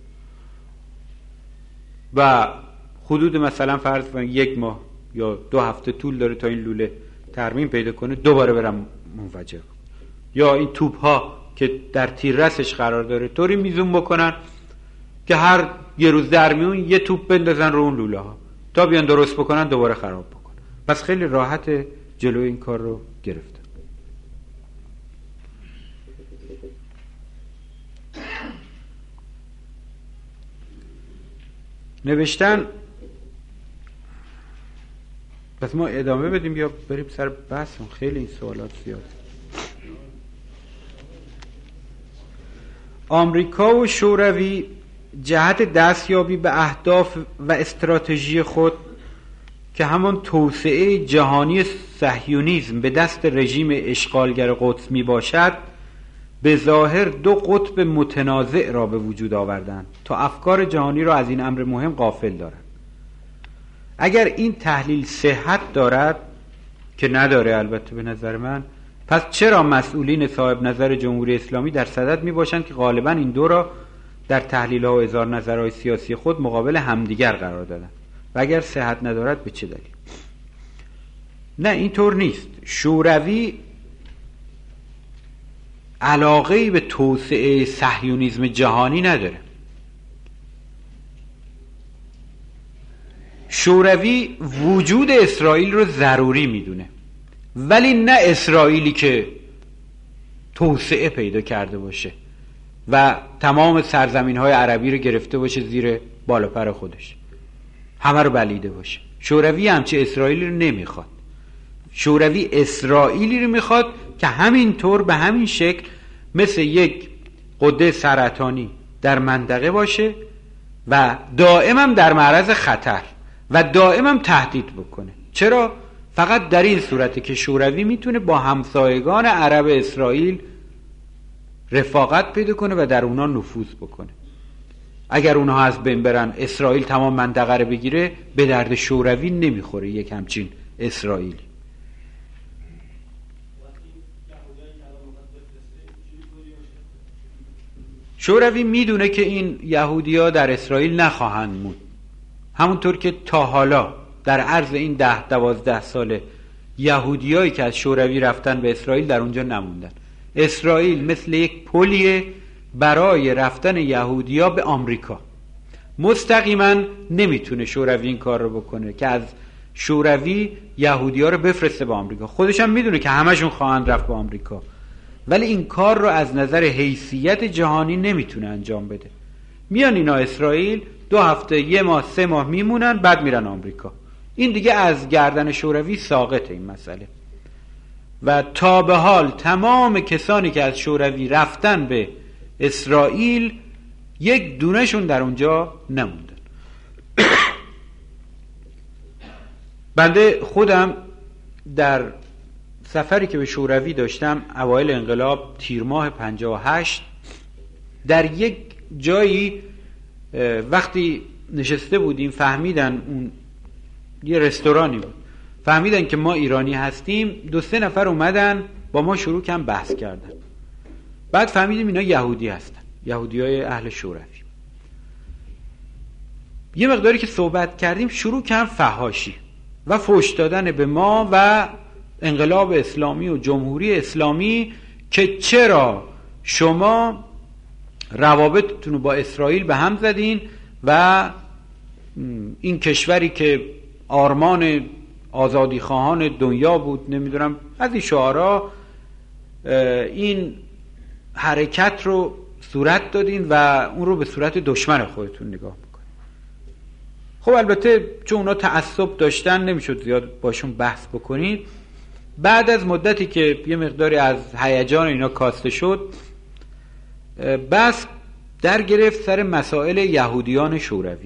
S1: و حدود مثلا فرض کنید یک ماه یا دو هفته طول داره تا این لوله ترمیم پیدا کنه، دوباره برن منفجر بکن. یا این توپ ها که در تیررسش قرار داره طوری میزون بکنن که هر یه روز در میون یه توپ بندازن رو اون لوله ها تا بیان درست بکنن دوباره خراب بکن. پس خیلی راحت جلوی این کار رو گرفت. نوشتن پس ما ادامه بدیم یا بریم سر بحثمون؟ خیلی این سوالات زیاده. آمریکا و شوروی جهت دستیابی به اهداف و استراتژی خود که همان توسعه جهانی صهیونیسم به دست رژیم اشغالگر قدس می باشد، به ظاهر دو قطب متنازع را به وجود آوردند تا افکار جهانی را از این امر مهم غافل دارند. اگر این تحلیل صحت دارد، که نداره البته به نظر من، پس چرا مسئولین صاحب نظر جمهوری اسلامی در صدد می باشند که غالبا این دو را در تحلیل ها و اظهار نظرهای سیاسی خود مقابل همدیگر قرار دادند و اگر صحت ندارد به چه دلیل؟ نه، اینطور نیست. شوروی علاقه‌ای به توسعه صهیونیسم جهانی نداره. شوروی وجود اسرائیل رو ضروری میدونه، ولی نه اسرائیلی که توسعه پیدا کرده باشه و تمام سرزمین‌های عربی رو گرفته باشه زیر بالاپر خودش، همه رو بلیده باشه. شوروی همچه اسرائیلی رو نمیخواد. شوروی اسرائیلی رو میخواد که همینطور به همین شکل مثل یک غده سرطانی در منطقه باشه و دائما در معرض خطر و دائما تهدید بکنه. چرا؟ فقط در این صورته که شوروی میتونه با همسایگان عرب اسرائیل رفاقت پیدا کنه و در اونا نفوذ بکنه. اگر اونها از بین برن، اسرائیل تمام منطقه رو بگیره، به درد شوروی نمیخوره یک همچین اسرائیلی. شوروی میدونه که این یهودی‌ها در اسرائیل نخواهند موند، همونطور که تا حالا در عرض این ده دوازده ساله یهودیایی که از شوروی رفتن به اسرائیل در اونجا نموندن. اسرائیل مثل یک پلیه برای رفتن یهودی‌ها به آمریکا. مستقیما نمیتونه شوروی این کار رو بکنه که از شوروی یهودی‌ها رو بفرسته به آمریکا. خودش هم میدونه که همشون خواهند رفت به آمریکا، ولی این کار رو از نظر حیثیت جهانی نمیتونه انجام بده. میان اینا اسرائیل دو هفته، یه ماه، سه ماه میمونن، بعد میرن آمریکا. این دیگه از گردن شوروی ساقطه این مسئله. و تا به حال تمام کسانی که از شوروی رفتن به اسرائیل، یک دونهشون در اونجا نموندن. بنده خودم در سفری که به شوروی داشتم اوایل انقلاب تیر ماه پنجاه و هشت، در یک جایی وقتی نشسته بودیم فهمیدن، اون یه رستورانی بود، فهمیدن که ما ایرانی هستیم، دو سه نفر اومدن با ما شروع کردن بحث کردن. بعد فهمیدیم اینا یهودی هستن، یهودیای اهل شوروی. یه مقداری که صحبت کردیم شروع کردن فحاشی و فحش دادن به ما و انقلاب اسلامی و جمهوری اسلامی که چرا شما روابطتون رو با اسرائیل به هم زدین و این کشوری که آرمان آزادی خواهان دنیا بود، نمیدونم از این شعارا، این حرکت رو صورت دادین و اون رو به صورت دشمن خودتون نگاه میکنین. خب البته چون اونا تعصب داشتن نمیشد زیاد باشون بحث بکنید. بعد از مدتی که یه مقداری از هیجان اینا کاسته شد، بحث در گرفت سر مسائل یهودیان شوروی.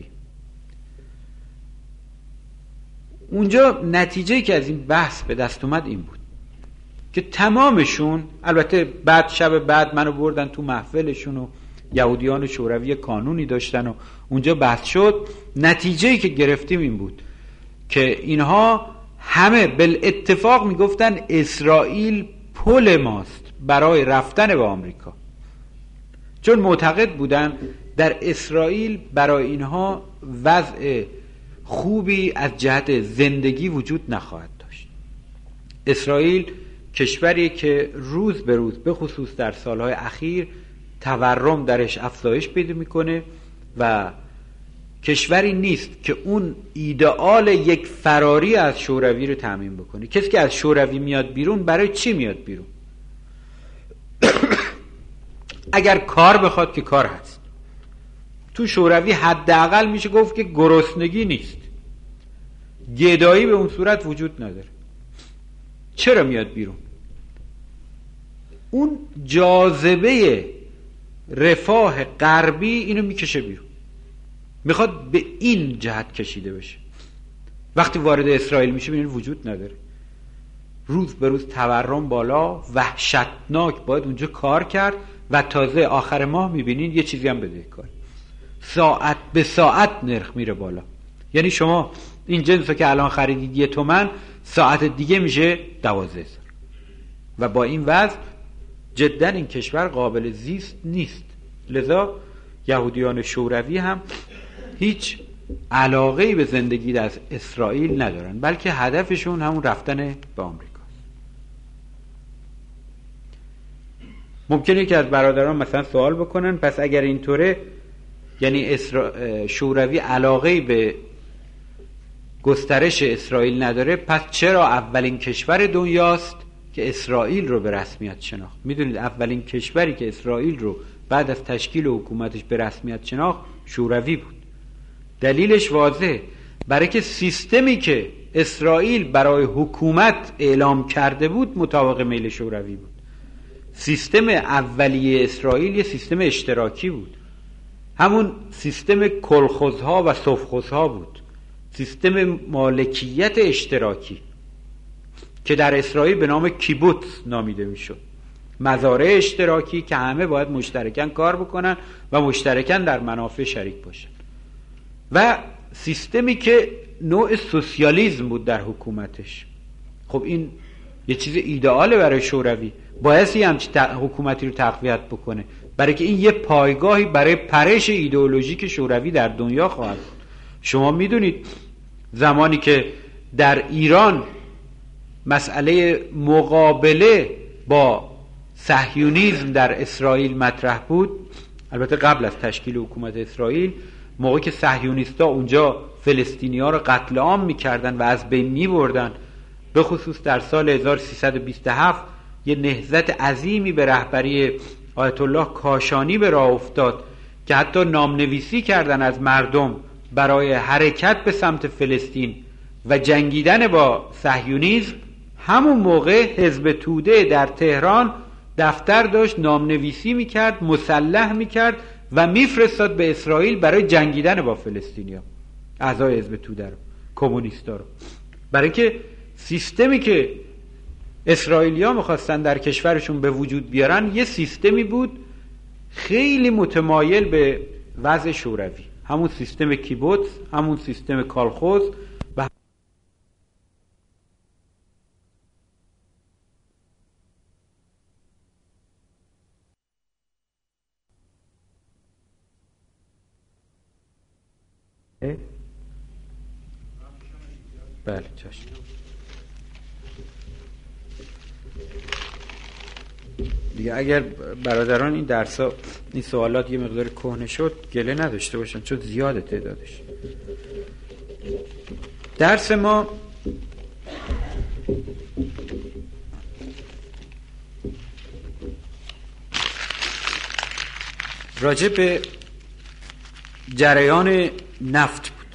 S1: اونجا نتیجه که از این بحث به دست اومد این بود که تمامشون، البته بعد شب بعد منو بردن تو محفلشون و یهودیان شوروی کانونی داشتن و اونجا بحث شد، نتیجه که گرفتیم این بود که اینها همه بالاتفاق میگفتن اسرائیل پل ماست برای رفتن به آمریکا، چون معتقد بودن در اسرائیل برای اینها وضع خوبی از جهت زندگی وجود نخواهد داشت. اسرائیل کشوری که روز به روز به خصوص در سالهای اخیر تورم درش افزایش پیدا میکنه و کشوری نیست که اون ایدئال یک فراری از شوروی رو تامین بکنه. کسی که از شوروی میاد بیرون برای چی میاد بیرون؟ اگر کار بخواد که کار هست. تو شوروی حداقل میشه گفت که گرسنگی نیست، گدایی به اون صورت وجود نداره. چرا میاد بیرون؟ اون جاذبه رفاه غربی اینو میکشه بیرون، میخواد به این جهت کشیده بشه. وقتی وارد اسرائیل میشه ببینید وجود نداره، روز به روز تورم بالا، وحشتناک، باید اونجا کار کرد و تازه آخر ماه میبینید یه چیزی هم بدهکار، ساعت به ساعت نرخ میره بالا. یعنی شما این جنسو که الان خریدید یه تومن، ساعت دیگه میشه دوازده هزار. و با این وضع جدا این کشور قابل زیست نیست. لذا یهودیان شوروی هم هیچ علاقه‌ای به زندگی در اسرائیل ندارن، بلکه هدفشون همون رفتن به آمریکا. ممکنه که از برادران مثلا سوال بکنن پس اگر اینطوره، یعنی اسرا... شوروی علاقه‌ای به گسترش اسرائیل نداره، پس چرا اولین کشور دنیاست که اسرائیل رو به رسمیت شناخت؟ میدونید اولین کشوری که اسرائیل رو بعد از تشکیل حکومتش به رسمیت شناخت شوروی بود. دلیلش واضحه، برای که سیستمی که اسرائیل برای حکومت اعلام کرده بود مطابق میل شوروی بود. سیستم اولیه اسرائیل یه سیستم اشتراکی بود، همون سیستم کلخوزها و سفخوزها بود، سیستم مالکیت اشتراکی که در اسرائیل به نام کیبوتس نامیده میشد. مزارع اشتراکی که همه باید مشترکاً کار بکنن و مشترکاً در منافع شریک باشن، و سیستمی که نوع سوسیالیسم بود در حکومتش. خب این یه چیز ایدئاله برای شوروی، باید یه همچین حکومتی رو تقویت بکنه، برای که این یه پایگاهی برای پرش ایدئولوژیک شوروی در دنیا خواهد بود. شما میدونید زمانی که در ایران مسئله مقابله با صهیونیسم در اسرائیل مطرح بود، البته قبل از تشکیل حکومت اسرائیل، موقعی که صهیونیستا اونجا فلسطینی‌ها رو قتل عام می‌کردن و از بین می‌بردن، به خصوص در سال هزار و سیصد و بیست و هفت یه نهضت عظیمی به رهبری آیت الله کاشانی به راه افتاد که حتی نامنویسی کردن از مردم برای حرکت به سمت فلسطین و جنگیدن با صهیونیسم. همون موقع حزب توده در تهران دفتر داشت، نامنویسی میکرد، مسلح میکرد و میفرستاد به اسرائیل برای جنگیدن با فلسطینیا، اعضای حزب توده رو، کمونیستا رو. برای که سیستمی که اسرائیلیا میخواستن در کشورشون به وجود بیارن یه سیستمی بود خیلی متمایل به وضع شوروی، همون سیستم کیبوتس، همون سیستم کالخوز. و بله چشم. دیگه اگر برادران این درسا این سوالات یه مقدار کهنه شد گله نداشته باشن، چون زیاده تعدادش. درس ما راجع به جریان نفت بود.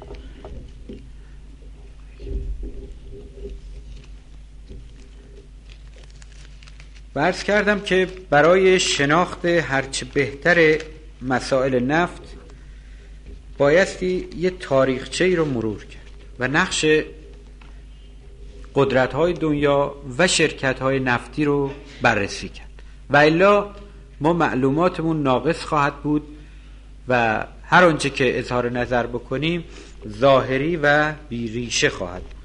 S1: و عرض کردم که برای شناخت هرچه بهتر مسائل نفت بایستی یه تاریخچه‌ای رو مرور کرد و نقش قدرت‌های دنیا و شرکت‌های نفتی رو بررسی کرد، و الا ما معلوماتمون ناقص خواهد بود و هر آنچه که اظهار نظر بکنیم ظاهری و بیریشه خواهد بود.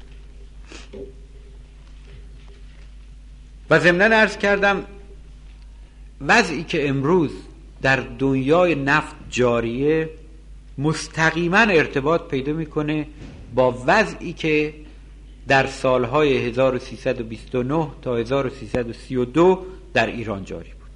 S1: و ضمناً عرض کردم وضعی که امروز در دنیای نفت جاریه مستقیما ارتباط پیدا میکنه با وضعی که در سالهای هزار و سیصد و بیست و نه تا هزار و سیصد و سی و دو در ایران جاری بود.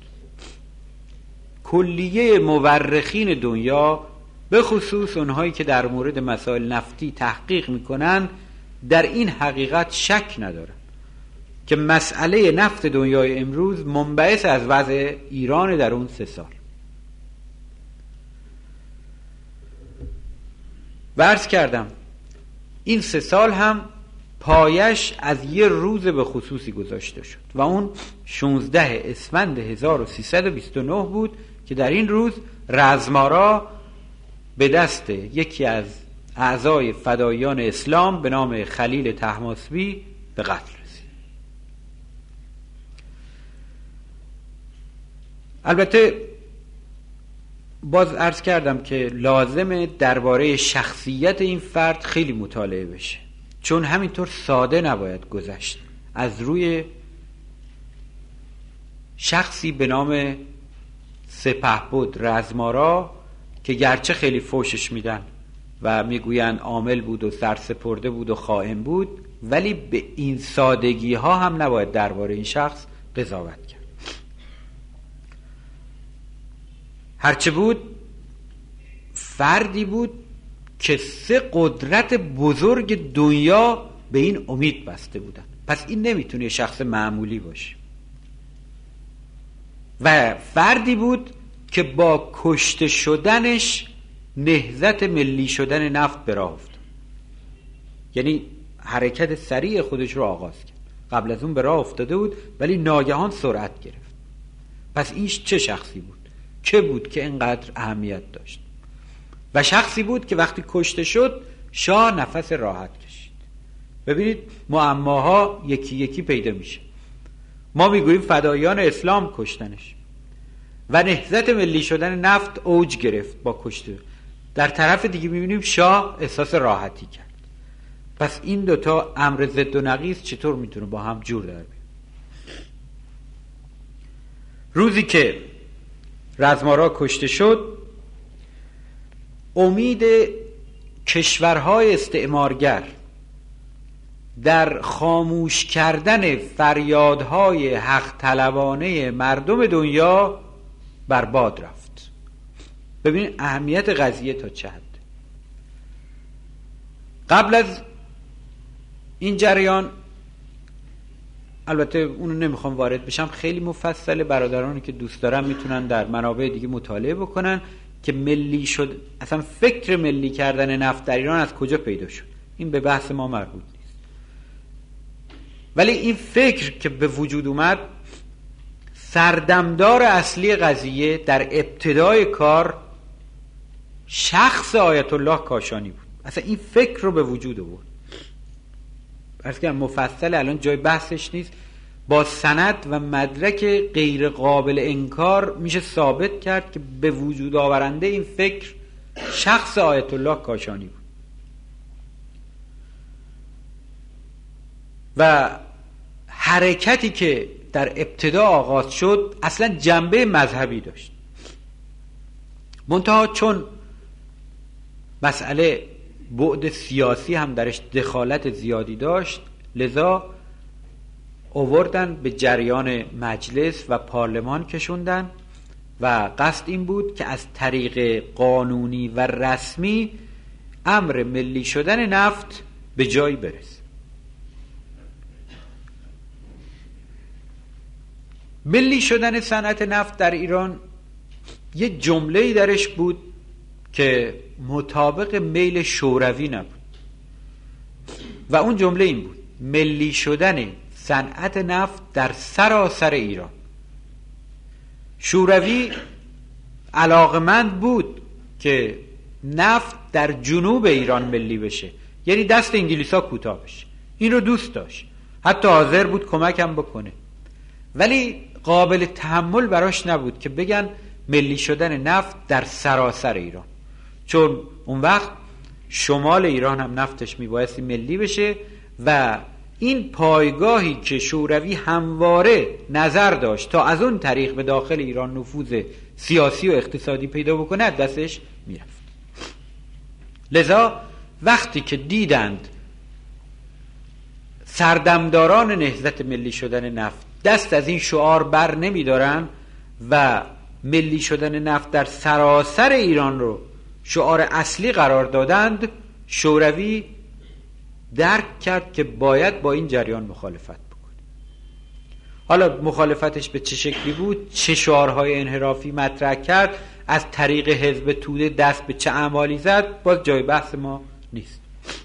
S1: کلیه مورخین دنیا به خصوص اونهایی که در مورد مسائل نفتی تحقیق میکنن در این حقیقت شک ندارن که مسئله نفت دنیای امروز منبعث از وضع ایران در اون سه سال. و عرض کردم این سه سال هم پایش از یه روز به خصوصی گذاشته شد و اون شانزده اسفند هزار و سیصد و بیست و نه بود که در این روز رزمارا به دست یکی از اعضای فداییان اسلام به نام خلیل طهماسبی به قتل رسید. البته باز عرض کردم که لازمه درباره شخصیت این فرد خیلی مطالعه بشه، چون همینطور ساده نباید گذشت. از روی شخصی به نام سپهبد رزمارا که گرچه خیلی فوشش میدن و میگویند عامل بود و سرسپرده بود و خائن بود، ولی به این سادگی ها هم نباید درباره این شخص قضاوت کرد. هرچه بود فردی بود که سه قدرت بزرگ دنیا به این امید بسته بودن. پس این نمیتونه شخص معمولی باشه. و فردی بود که با کشته شدنش نهضت ملی شدن نفت به راه افتاد. یعنی حرکت سریع خودش رو آغاز کرد. قبل از اون به راه افتاده بود ولی ناگهان سرعت گرفت. پس این چه شخصی بود؟ که بود که اینقدر اهمیت داشت؟ و شخصی بود که وقتی کشته شد شاه نفس راحت کشید. ببینید معماها یکی یکی پیدا میشه. ما میگوییم فدایان اسلام کشتنش و نهضت ملی شدن نفت اوج گرفت با کشته. در طرف دیگه میبینیم شاه احساس راحتی کرد. پس این دوتا امر ضد و نقیض چطور میتونه با هم جور در بیاد؟ روزی که رزمارا کشته شد، امید کشورهای استعمارگر در خاموش کردن فریادهای حق طلبانه مردم دنیا برباد رفت. ببینید اهمیت قضیه تا چه حد. قبل از این جریان، البته اونو نمیخوام وارد بشم، خیلی مفصله، برادرانی که دوست دارن میتونن در منابع دیگه مطالعه بکنن که ملی شد، اصلا فکر ملی کردن نفت در ایران از کجا پیدا شد. این به بحث ما مربوط نیست. ولی این فکر که به وجود اومد، سردمدار اصلی قضیه در ابتدای کار شخص آیت الله کاشانی بود. اصلا این فکر رو به وجود آورد. عرض کردم مفصل، الان جای بحثش نیست. با سند و مدرک غیر قابل انکار میشه ثابت کرد که به وجود آورنده این فکر شخص آیت الله کاشانی بود. و حرکتی که در ابتدا آغاز شد اصلا جنبه مذهبی داشت، منتها چون مسئله بعد سیاسی هم درش دخالت زیادی داشت، لذا آوردن به جریان مجلس و پارلمان کشوندن و قصد این بود که از طریق قانونی و رسمی امر ملی شدن نفت به جایی برسه. ملی شدن صنعت نفت در ایران یه جمله‌ای درش بود که مطابق میل شوروی نبود و اون جمله این بود: ملی شدن صنعت نفت در سراسر ایران. شوروی علاقمند بود که نفت در جنوب ایران ملی بشه، یعنی دست انگلیسا کوتاه بشه. این رو دوست داشت، حتی حاضر بود کمکم بکنه، ولی قابل تحمل براش نبود که بگن ملی شدن نفت در سراسر ایران، چون اون وقت شمال ایران هم نفتش میبایستی ملی بشه و این پایگاهی که شوروی همواره نظر داشت تا از اون طریق به داخل ایران نفوذ سیاسی و اقتصادی پیدا بکنه دستش میرفت. لذا وقتی که دیدند سردمداران نهضت ملی شدن نفت دست از این شعار بر نمیدارن و ملی شدن نفت در سراسر ایران رو شعار اصلی قرار دادند، شوروی درک کرد که باید با این جریان مخالفت بکنه. حالا مخالفتش به چه شکلی بود، چه شعارهای انحرافی مطرح کرد، از طریق حزب توده دست به چه اعمالی زد، باز جای بحث ما نیست.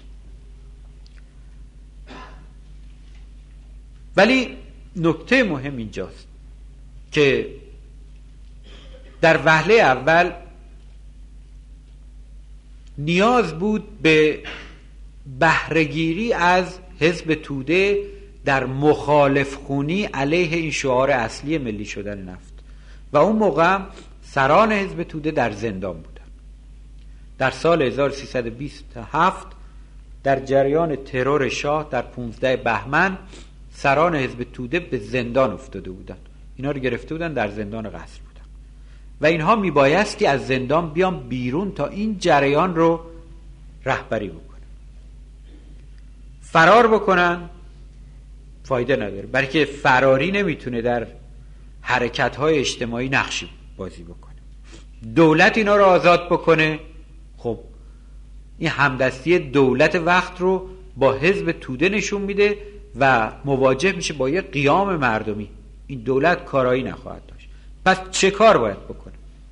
S1: ولی نکته مهم اینجاست که در وهله اول نیاز بود به بهره‌گیری از حزب توده در مخالف خونی علیه این شعار اصلی ملی شدن نفت و اون موقع سران حزب توده در زندان بودن. در سال هزار و سیصد و بیست و هفت در جریان ترور شاه در پانزده بهمن سران حزب توده به زندان افتاده بودند. اینا رو گرفته بودن در زندان قصر بودن و اینها میبایستی از زندان بیان بیرون تا این جریان رو رهبری بکنن. فرار بکنن فایده نداره، برای که فراری نمیتونه در حرکت‌های اجتماعی نقشی بازی بکنه. دولت اینا رو آزاد بکنه، خب این همدستی دولت وقت رو با حزب توده نشون میده و مواجه میشه با یه قیام مردمی. این دولت کارایی نخواهد داشت. پس چه کار باید بکنه؟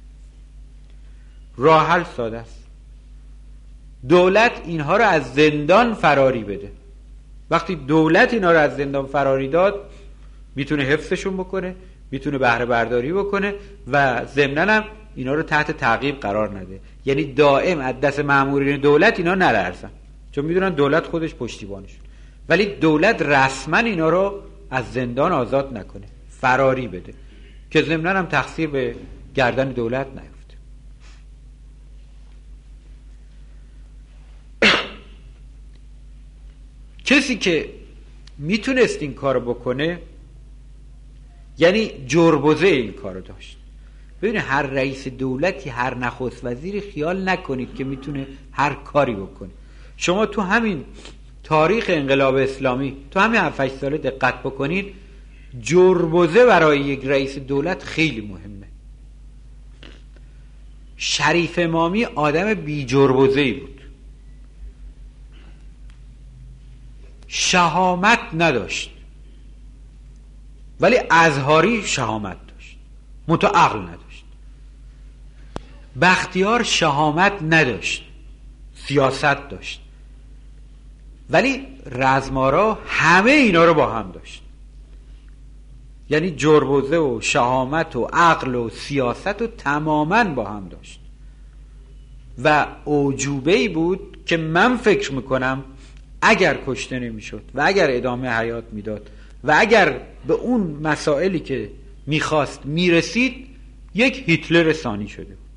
S1: راه حل ساده است. دولت اینها رو از زندان فراری بده. وقتی دولت اینا رو از زندان فراری داد، میتونه حفظشون بکنه، میتونه بهره برداری بکنه و ضمناً هم اینا رو تحت تعقیب قرار نده. یعنی دائم از دست مامورین دولت اینا نلرزن، چون میدونن دولت خودش پشتیبانشون. ولی دولت رسما اینا رو از زندان آزاد نکنه، فراری بده، که ضمناً هم تقصیر به گردن دولت نیفته. کسی که میتونست این کارو بکنه، یعنی جربوزه این کارو داشت. ببینید هر رئیس دولتی، هر نخست وزیری خیال نکنید که میتونه هر کاری بکنه. شما تو همین تاریخ انقلاب اسلامی، تو همین هفت هشت ساله دقت بکنید، جربوزه برای یک رئیس دولت خیلی مهمه. شریف امامی آدم بی جربوزه‌ای بود، شهامت نداشت، ولی ازهاری شهامت داشت، منتها عقل نداشت. بختیار شهامت نداشت، سیاست داشت، ولی رزمارا همه اینا رو با هم داشت. یعنی جربوزه و شهامت و عقل و سیاست و تماما با هم داشت و اعجوبه‌ای بود که من فکر میکنم اگر کشته نمیشد و اگر ادامه حیات میداد و اگر به اون مسائلی که میخواست میرسید، یک هیتلر ثانی شده بود.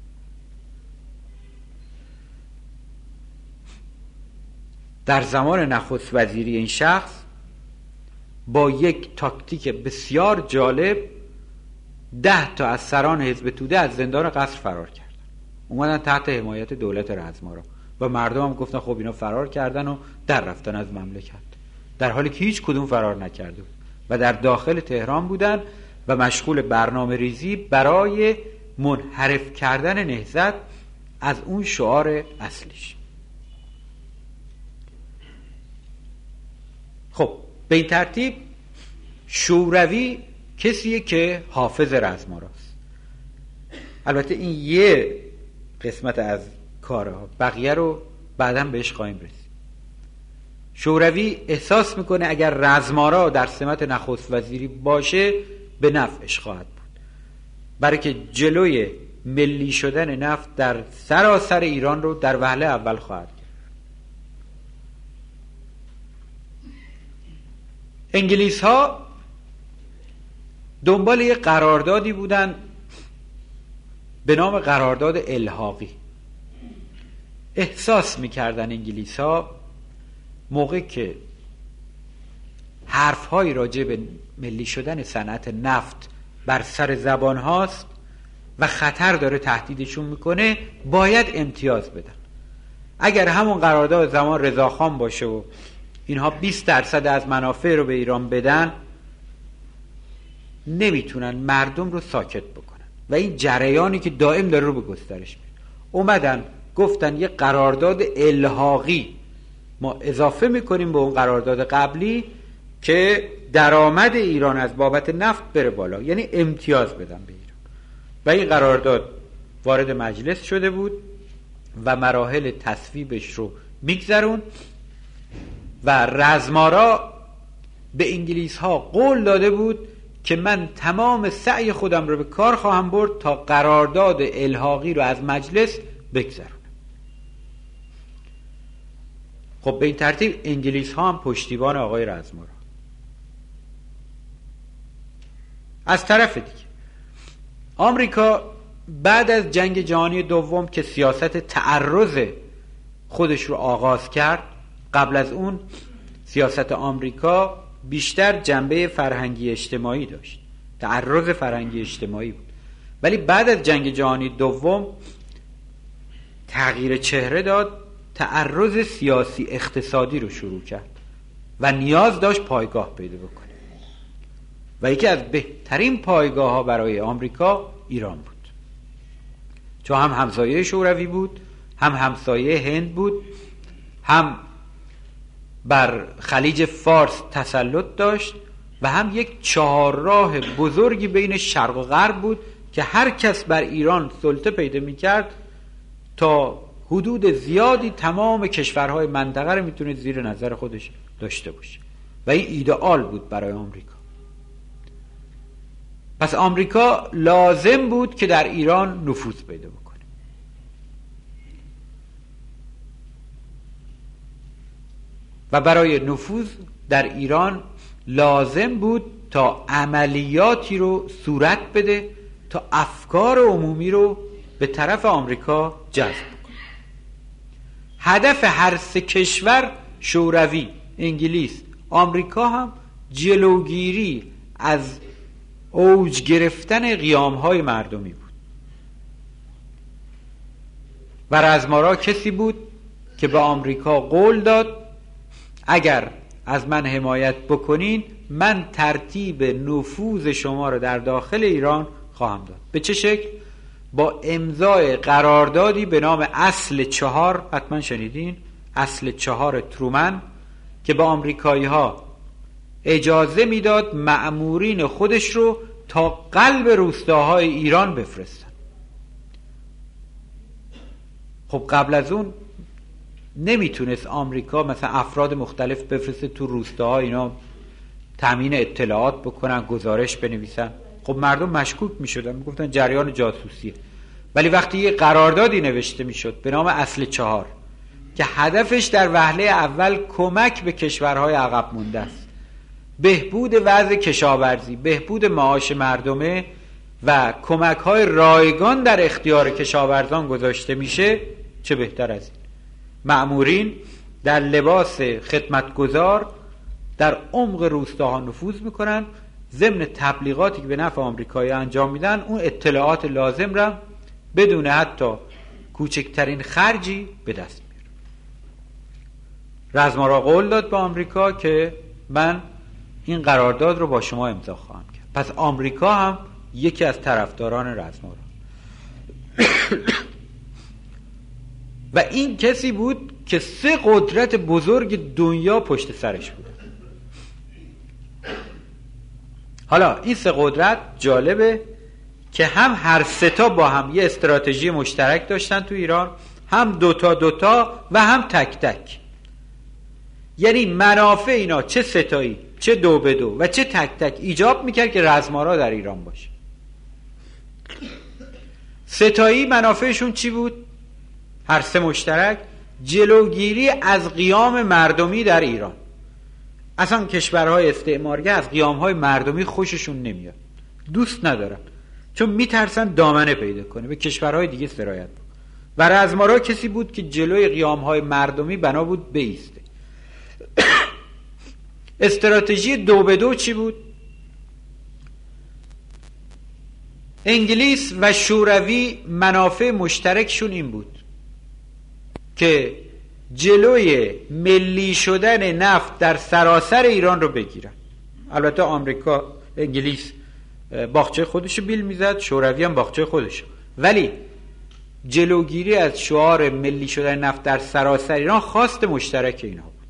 S1: در زمان نخست وزیری این شخص با یک تاکتیک بسیار جالب ده تا از سران حزب توده از زندان قصر فرار کردن، اومدن تحت حمایت دولت رزمارا و مردم هم گفتن خب اینا فرار کردن و در رفتن از مملکت، در حالی که هیچ کدوم فرار نکرده بود و در داخل تهران بودن و مشغول برنامه ریزی برای منحرف کردن نهضت از اون شعار اصلیش. خب به این ترتیب شوروی کسیه که حافظ رزماراست. البته این یه قسمت از کارها، بقیه رو بعداً بهش خواهیم رسید. شوروی احساس میکنه اگر رزمارا در سمت نخست وزیری باشه به نفعش خواهد بود، برای که جلوی ملی شدن نفت در سراسر ایران رو در وهله اول خواهد گرفت. انگلیس ها دنبال یک قراردادی بودن به نام قرارداد الحاقی. احساس میکردن انگلیس ها موقع که حرفهایی راجع به ملی شدن صنعت نفت بر سر زبان هاست و خطر داره تهدیدشون میکنه، باید امتیاز بدن. اگر همون قرارداد زمان رضاخان باشه و اینها بیست درصد از منافع رو به ایران بدن، نمیتونن مردم رو ساکت بکنن و این جریانی که دائم داره رو به گسترش میره. اومدن گفتن یه قرارداد الحاقی ما اضافه میکنیم به اون قرارداد قبلی که درآمد ایران از بابت نفت بره بالا، یعنی امتیاز بدن به ایران. و این قرارداد وارد مجلس شده بود و مراحل تصویبش رو میگذرون و رزمارا به انگلیس ها قول داده بود که من تمام سعی خودم رو به کار خواهم برد تا قرارداد الحاقی رو از مجلس بگذرونم. خب به این ترتیب انگلیس ها هم پشتیبان آقای رزمارا. از طرف دیگه آمریکا بعد از جنگ جهانی دوم که سیاست تعرض خودش رو آغاز کرد، قبل از اون سیاست آمریکا بیشتر جنبه فرهنگی اجتماعی داشت. تعرض فرهنگی اجتماعی بود. ولی بعد از جنگ جهانی دوم تغییر چهره داد، تعرض سیاسی اقتصادی رو شروع کرد و نیاز داشت پایگاه پیدا بکنه و یکی از بهترین پایگاه ها برای آمریکا ایران بود، چون هم همسایه شوروی بود، هم همسایه هند بود، هم بر خلیج فارس تسلط داشت و هم یک چهارراه بزرگی بین شرق و غرب بود که هر کس بر ایران سلطه پیدا می‌کرد تا حدود زیادی تمام کشورهای منطقه رو میتونه زیر نظر خودش داشته باشه و این ایدئال بود برای آمریکا. پس آمریکا لازم بود که در ایران نفوذ پیدا بکنه و برای نفوذ در ایران لازم بود تا عملیاتی رو صورت بده تا افکار عمومی رو به طرف آمریکا جذب کنه. هدف هر سه کشور، شوروی، انگلیس، آمریکا، هم جلوگیری از اوج گرفتن قیام‌های مردمی بود. و رزمارا کسی بود که به آمریکا قول داد اگر از من حمایت بکنین من ترتیب نفوذ شما رو در داخل ایران خواهم داد. به چه شکل؟ با امضای قراردادی به نام اصل چهار، حتما شنیدین، اصل چهار ترومن، که به آمریکایی ها اجازه میداد مأمورین خودش رو تا قلب روستاهای ایران بفرستن. خب قبل از اون نمیتونست آمریکا مثلا افراد مختلف بفرسته تو روستاها اینا تامین اطلاعات بکنن، گزارش بنویسن. خب مردم مشکوک میشدن، میگفتن جریان جاسوسیه. ولی وقتی یه قراردادی نوشته میشد به نام اصل چهار که هدفش در وهله اول کمک به کشورهای عقب مونده است، بهبود وضع کشاورزی، بهبود معاش مردمه و کمک‌های رایگان در اختیار کشاورزان گذاشته میشه، چه بهتر از این؟ مأمورین در لباس خدمتگزار در عمق روستاها نفوذ میکنن، ضمن تبلیغاتی که به نفع آمریکایی انجام میدن اون اطلاعات لازم را بدون حتی کوچکترین خرجی به دست میاره. رزمارا قول داد به آمریکا که من این قرارداد رو با شما امضا خواهم کرد. پس آمریکا هم یکی از طرفداران رزمارا و این کسی بود که سه قدرت بزرگ دنیا پشت سرش بود. حالا این سه قدرت جالبه که هم هر سه تا با هم یه استراتژی مشترک داشتن تو ایران، هم دوتا دوتا و هم تک تک. یعنی منافع اینا چه ستایی، چه دو به دو و چه تک تک ایجاب میکرد که رزمارا در ایران باشه. ستایی منافعشون چی بود؟ هر سه مشترک، جلوگیری از قیام مردمی در ایران. اصلا کشورهای استعمارگر از قیامهای مردمی خوششون نمیاد، دوست ندارن، چون میترسن دامنه پیدا کنه به کشورهای دیگه سرایت بود. و رزمارا کسی بود که جلوی قیامهای مردمی بنا بود بایسته. استراتژی دو به دو چی بود؟ انگلیس و شوروی منافع مشترکشون این بود که جلوی ملی شدن نفت در سراسر ایران رو بگیرن. البته آمریکا، انگلیس باغچه خودشو بیل میزد، شوروی هم باغچه خودشو، ولی جلوگیری از شعار ملی شدن نفت در سراسر ایران خواست مشترک اینا بود.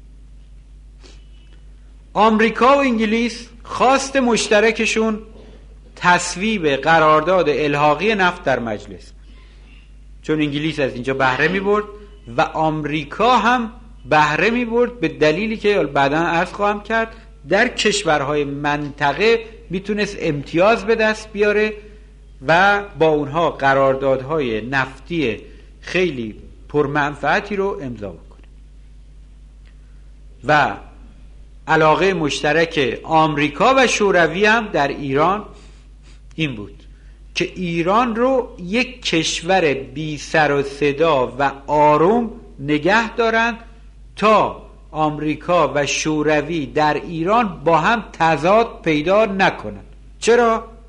S1: آمریکا و انگلیس خواست مشترکشون تصویب قرارداد الحاقی نفت در مجلس، چون انگلیس از اینجا بهره می برد و آمریکا هم بهره می برد، به دلیلی که بعداً عرض خواهم کرد در کشورهای منطقه میتونست امتیاز به دست بیاره و با اونها قراردادهای نفتی خیلی پرمنفعتی رو امضا بکنه. و علاقه مشترک آمریکا و شوروی هم در ایران این بود که ایران رو یک کشور بی سر و صدا و آروم نگه دارن تا آمریکا و شوروی در ایران با هم تضاد پیدا نکنن. چرا؟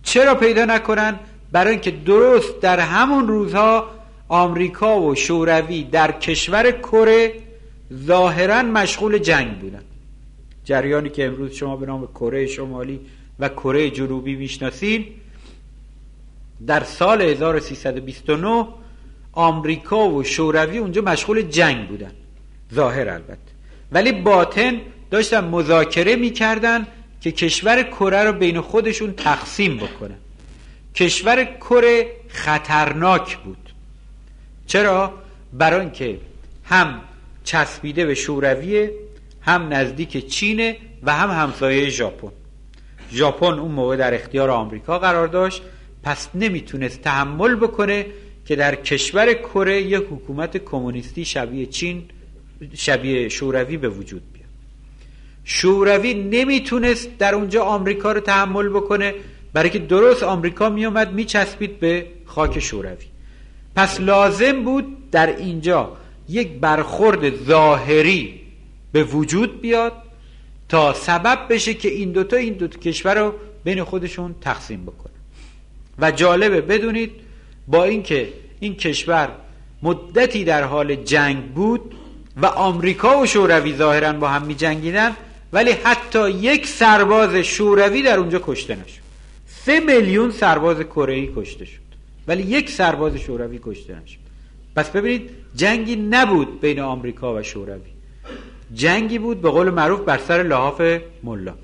S1: چرا پیدا نکنن؟ برای اینکه درست در همون روزها آمریکا و شوروی در کشور کره ظاهراً مشغول جنگ بودن. جریانی که امروز شما به نام کره شمالی و کره جنوبی میشناسین، در سال هزار و سیصد و بیست و نه آمریکا و شوروی اونجا مشغول جنگ بودن، ظاهر البته، ولی باطن داشتن مذاکره میکردن که کشور کره رو بین خودشون تقسیم بکنن. کشور کره خطرناک بود. چرا؟ برای اینکه هم چسبیده به شورویه، هم نزدیک چینه و هم همسایه ژاپن. ژاپن اون موقع در اختیار آمریکا قرار داشت، پس نمیتونست تحمل بکنه که در کشور کره یک حکومت کمونیستی شبیه چین، شبیه شوروی به وجود بیاد. شوروی نمیتونست در اونجا آمریکا رو تحمل بکنه، برای که درست آمریکا میومد میچسبید به خاک شوروی. پس لازم بود در اینجا یک برخورد ظاهری به وجود بیاد تا سبب بشه که این دوتا این دوتا کشور رو بین خودشون تقسیم بکنه. و جالبه بدونید با اینکه این کشور مدتی در حال جنگ بود و آمریکا و شوروی ظاهراً با هم می جنگیدن، ولی حتی یک سرباز شوروی در اونجا کشته نشد. سه میلیون سرباز کره‌ای کشته شد ولی یک سرباز شوروی کشته نشد. پس ببینید جنگی نبود بین آمریکا و شوروی، جنگی بود به قول معروف بر سر لحاف ملا.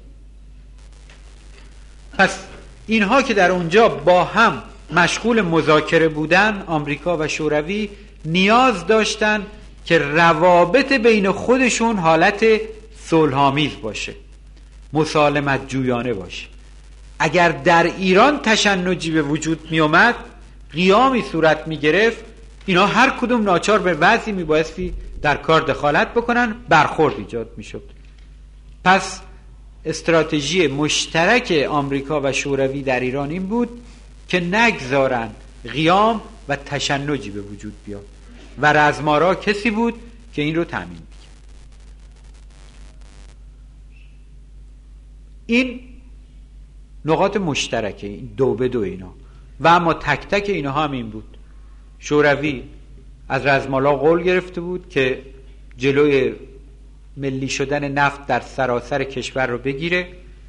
S1: پس اینها که در اونجا با هم مشغول مذاکره بودن، آمریکا و شوروی، نیاز داشتن که روابط بین خودشون حالت صلح‌آمیز باشه، مسالمت جویانه باشه. اگر در ایران تشنجی به وجود می اومد، قیامی صورت می گرفت، اینا هر کدوم ناچار به وضعی می بایستی در کار دخالت بکنن، برخورد ایجاد می شد. پس استراتژی مشترک آمریکا و شوروی در ایران این بود که نگذارن قیام و تشنجی به وجود بیاد و رزمارا کسی بود که این رو تامین می‌کرد. این نقاط مشترکه، این دو به دو اینا. و اما تک تک اینها هم این بود. شوروی از رزمالا قول گرفته بود که جلوی ملی شدن نفت در سراسر کشور رو بگیره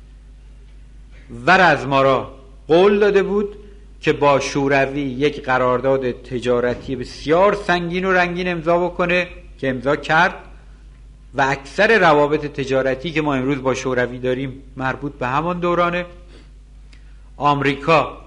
S1: و رزمارا قول داده بود که با شوروی یک قرارداد تجارتی بسیار سنگین و رنگین امضا بکنه که امضا کرد و اکثر روابط تجارتی که ما امروز با شوروی داریم مربوط به همان دورانه. آمریکا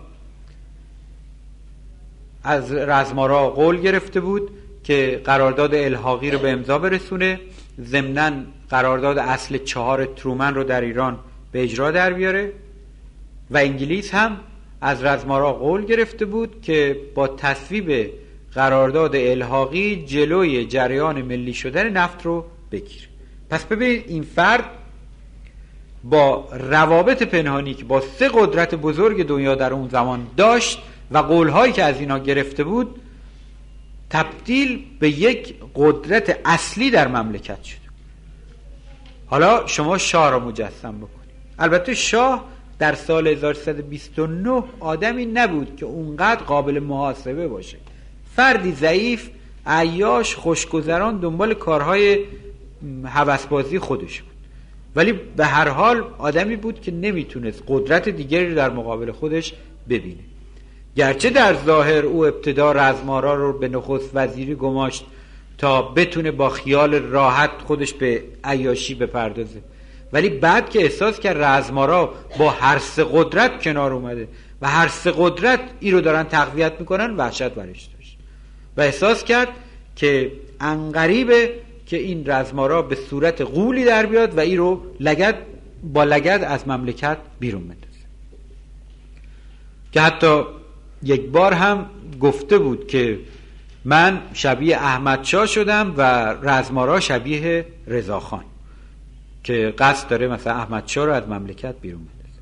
S1: از رزمارا قول گرفته بود که قرارداد الحاقی رو به امضا برسونه، ضمناً قرارداد اصل چهار ترومن رو در ایران به اجرا در بیاره. و انگلیس هم از رزمارا قول گرفته بود که با تصویب قرارداد الحاقی جلوی جریان ملی شدن نفت رو بگیره. پس ببینید این فرد با روابط پنهانی که با سه قدرت بزرگ دنیا در اون زمان داشت و قولهایی که از اینا گرفته بود، تبدیل به یک قدرت اصلی در مملکت شد. حالا شما شاه را مجسم بکنید. البته شاه در سال هزار و سیصد و بیست و نه آدمی نبود که اونقدر قابل محاسبه باشه. فردی ضعیف، عیاش، خوشگذران، دنبال کارهای هوسبازی خودش بود، ولی به هر حال آدمی بود که نمیتونست قدرت دیگری رو در مقابل خودش ببینه. گرچه در ظاهر او ابتدا رزمارا رو به نخست وزیری گماشت تا بتونه با خیال راحت خودش به عیاشی بپردازه، ولی بعد که احساس کرد رزمارا با هر سه قدرت کنار اومده و هر سه قدرت ای رو دارن تقویت میکنن، وحشت برش داشت و احساس کرد که عنقریبه که این رزمارا به صورت غولی در بیاد و ای رو لگد با لگد از مملکت بیرون بندازه. که حتی یک بار هم گفته بود که من شبیه احمد شاه شدم و رزمارا شبیه رضاخان، که قصد داره مثلا احمد شاه رو از مملکت بیرون بندازه.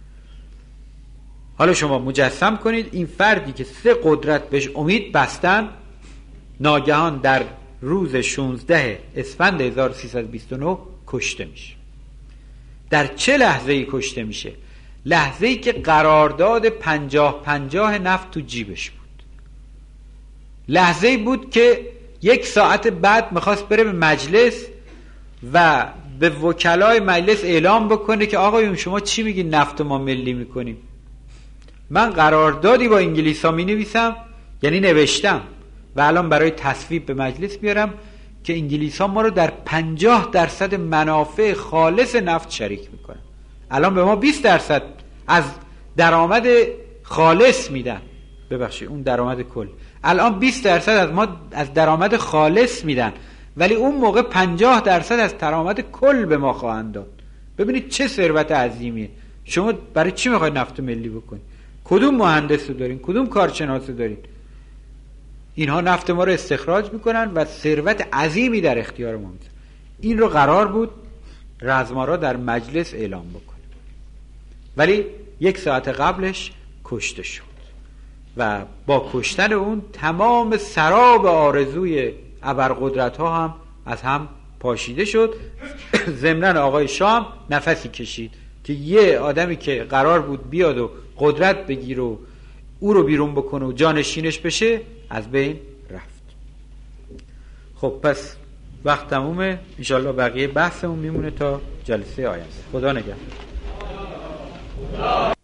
S1: حالا شما مجسم کنید این فردی که سه قدرت بهش امید بستن، ناگهان در روز شانزده اسفند هزار و سیصد و بیست و نه کشته میشه. در چه لحظه‌ای کشته میشه؟ لحظه‌ای که قرارداد پنجاه پنجاه نفت تو جیبش بود، لحظه‌ای بود که یک ساعت بعد میخواست بره به مجلس و به وکلای مجلس اعلام بکنه که آقایون شما چی میگین نفت ما ملی میکنیم؟ من قراردادی با انگلیس ها می نویسم، یعنی نوشتم و الان برای تصویب به مجلس میارم که انگلیس ها ما رو در پنجاه درصد منافع خالص نفت شریک میکنن. الان به ما بیست درصد از درآمد خالص میدن، ببخشید اون درآمد کل، الان بیست درصد از ما از درآمد خالص میدن، ولی اون موقع پنجاه درصد از درآمد کل به ما خواهند داد. ببینید چه ثروت عظیمیه. شما برای چی میخواید نفت ملی بکنید؟ کدوم مهندس رو دارین؟ کدوم کارشناس رو دارین؟ اینها نفت ما رو استخراج میکنن و ثروت عظیمی در اختیار ما میذارن. این رو قرار بود رزمارا در مجلس اعلام بکنه، ولی یک ساعت قبلش کشته شد و با کشتن اون تمام سراب آرزوی ابرقدرت ها هم از هم پاشیده شد. ضمناً آقای شاه نفسی کشید که یه آدمی که قرار بود بیاد و قدرت بگیر و او رو بیرون بکنه و جانشینش بشه از بین رفت. خب پس وقت تمومه، انشالله بقیه بحثمون میمونه تا جلسه آینده. خدا نگهدار.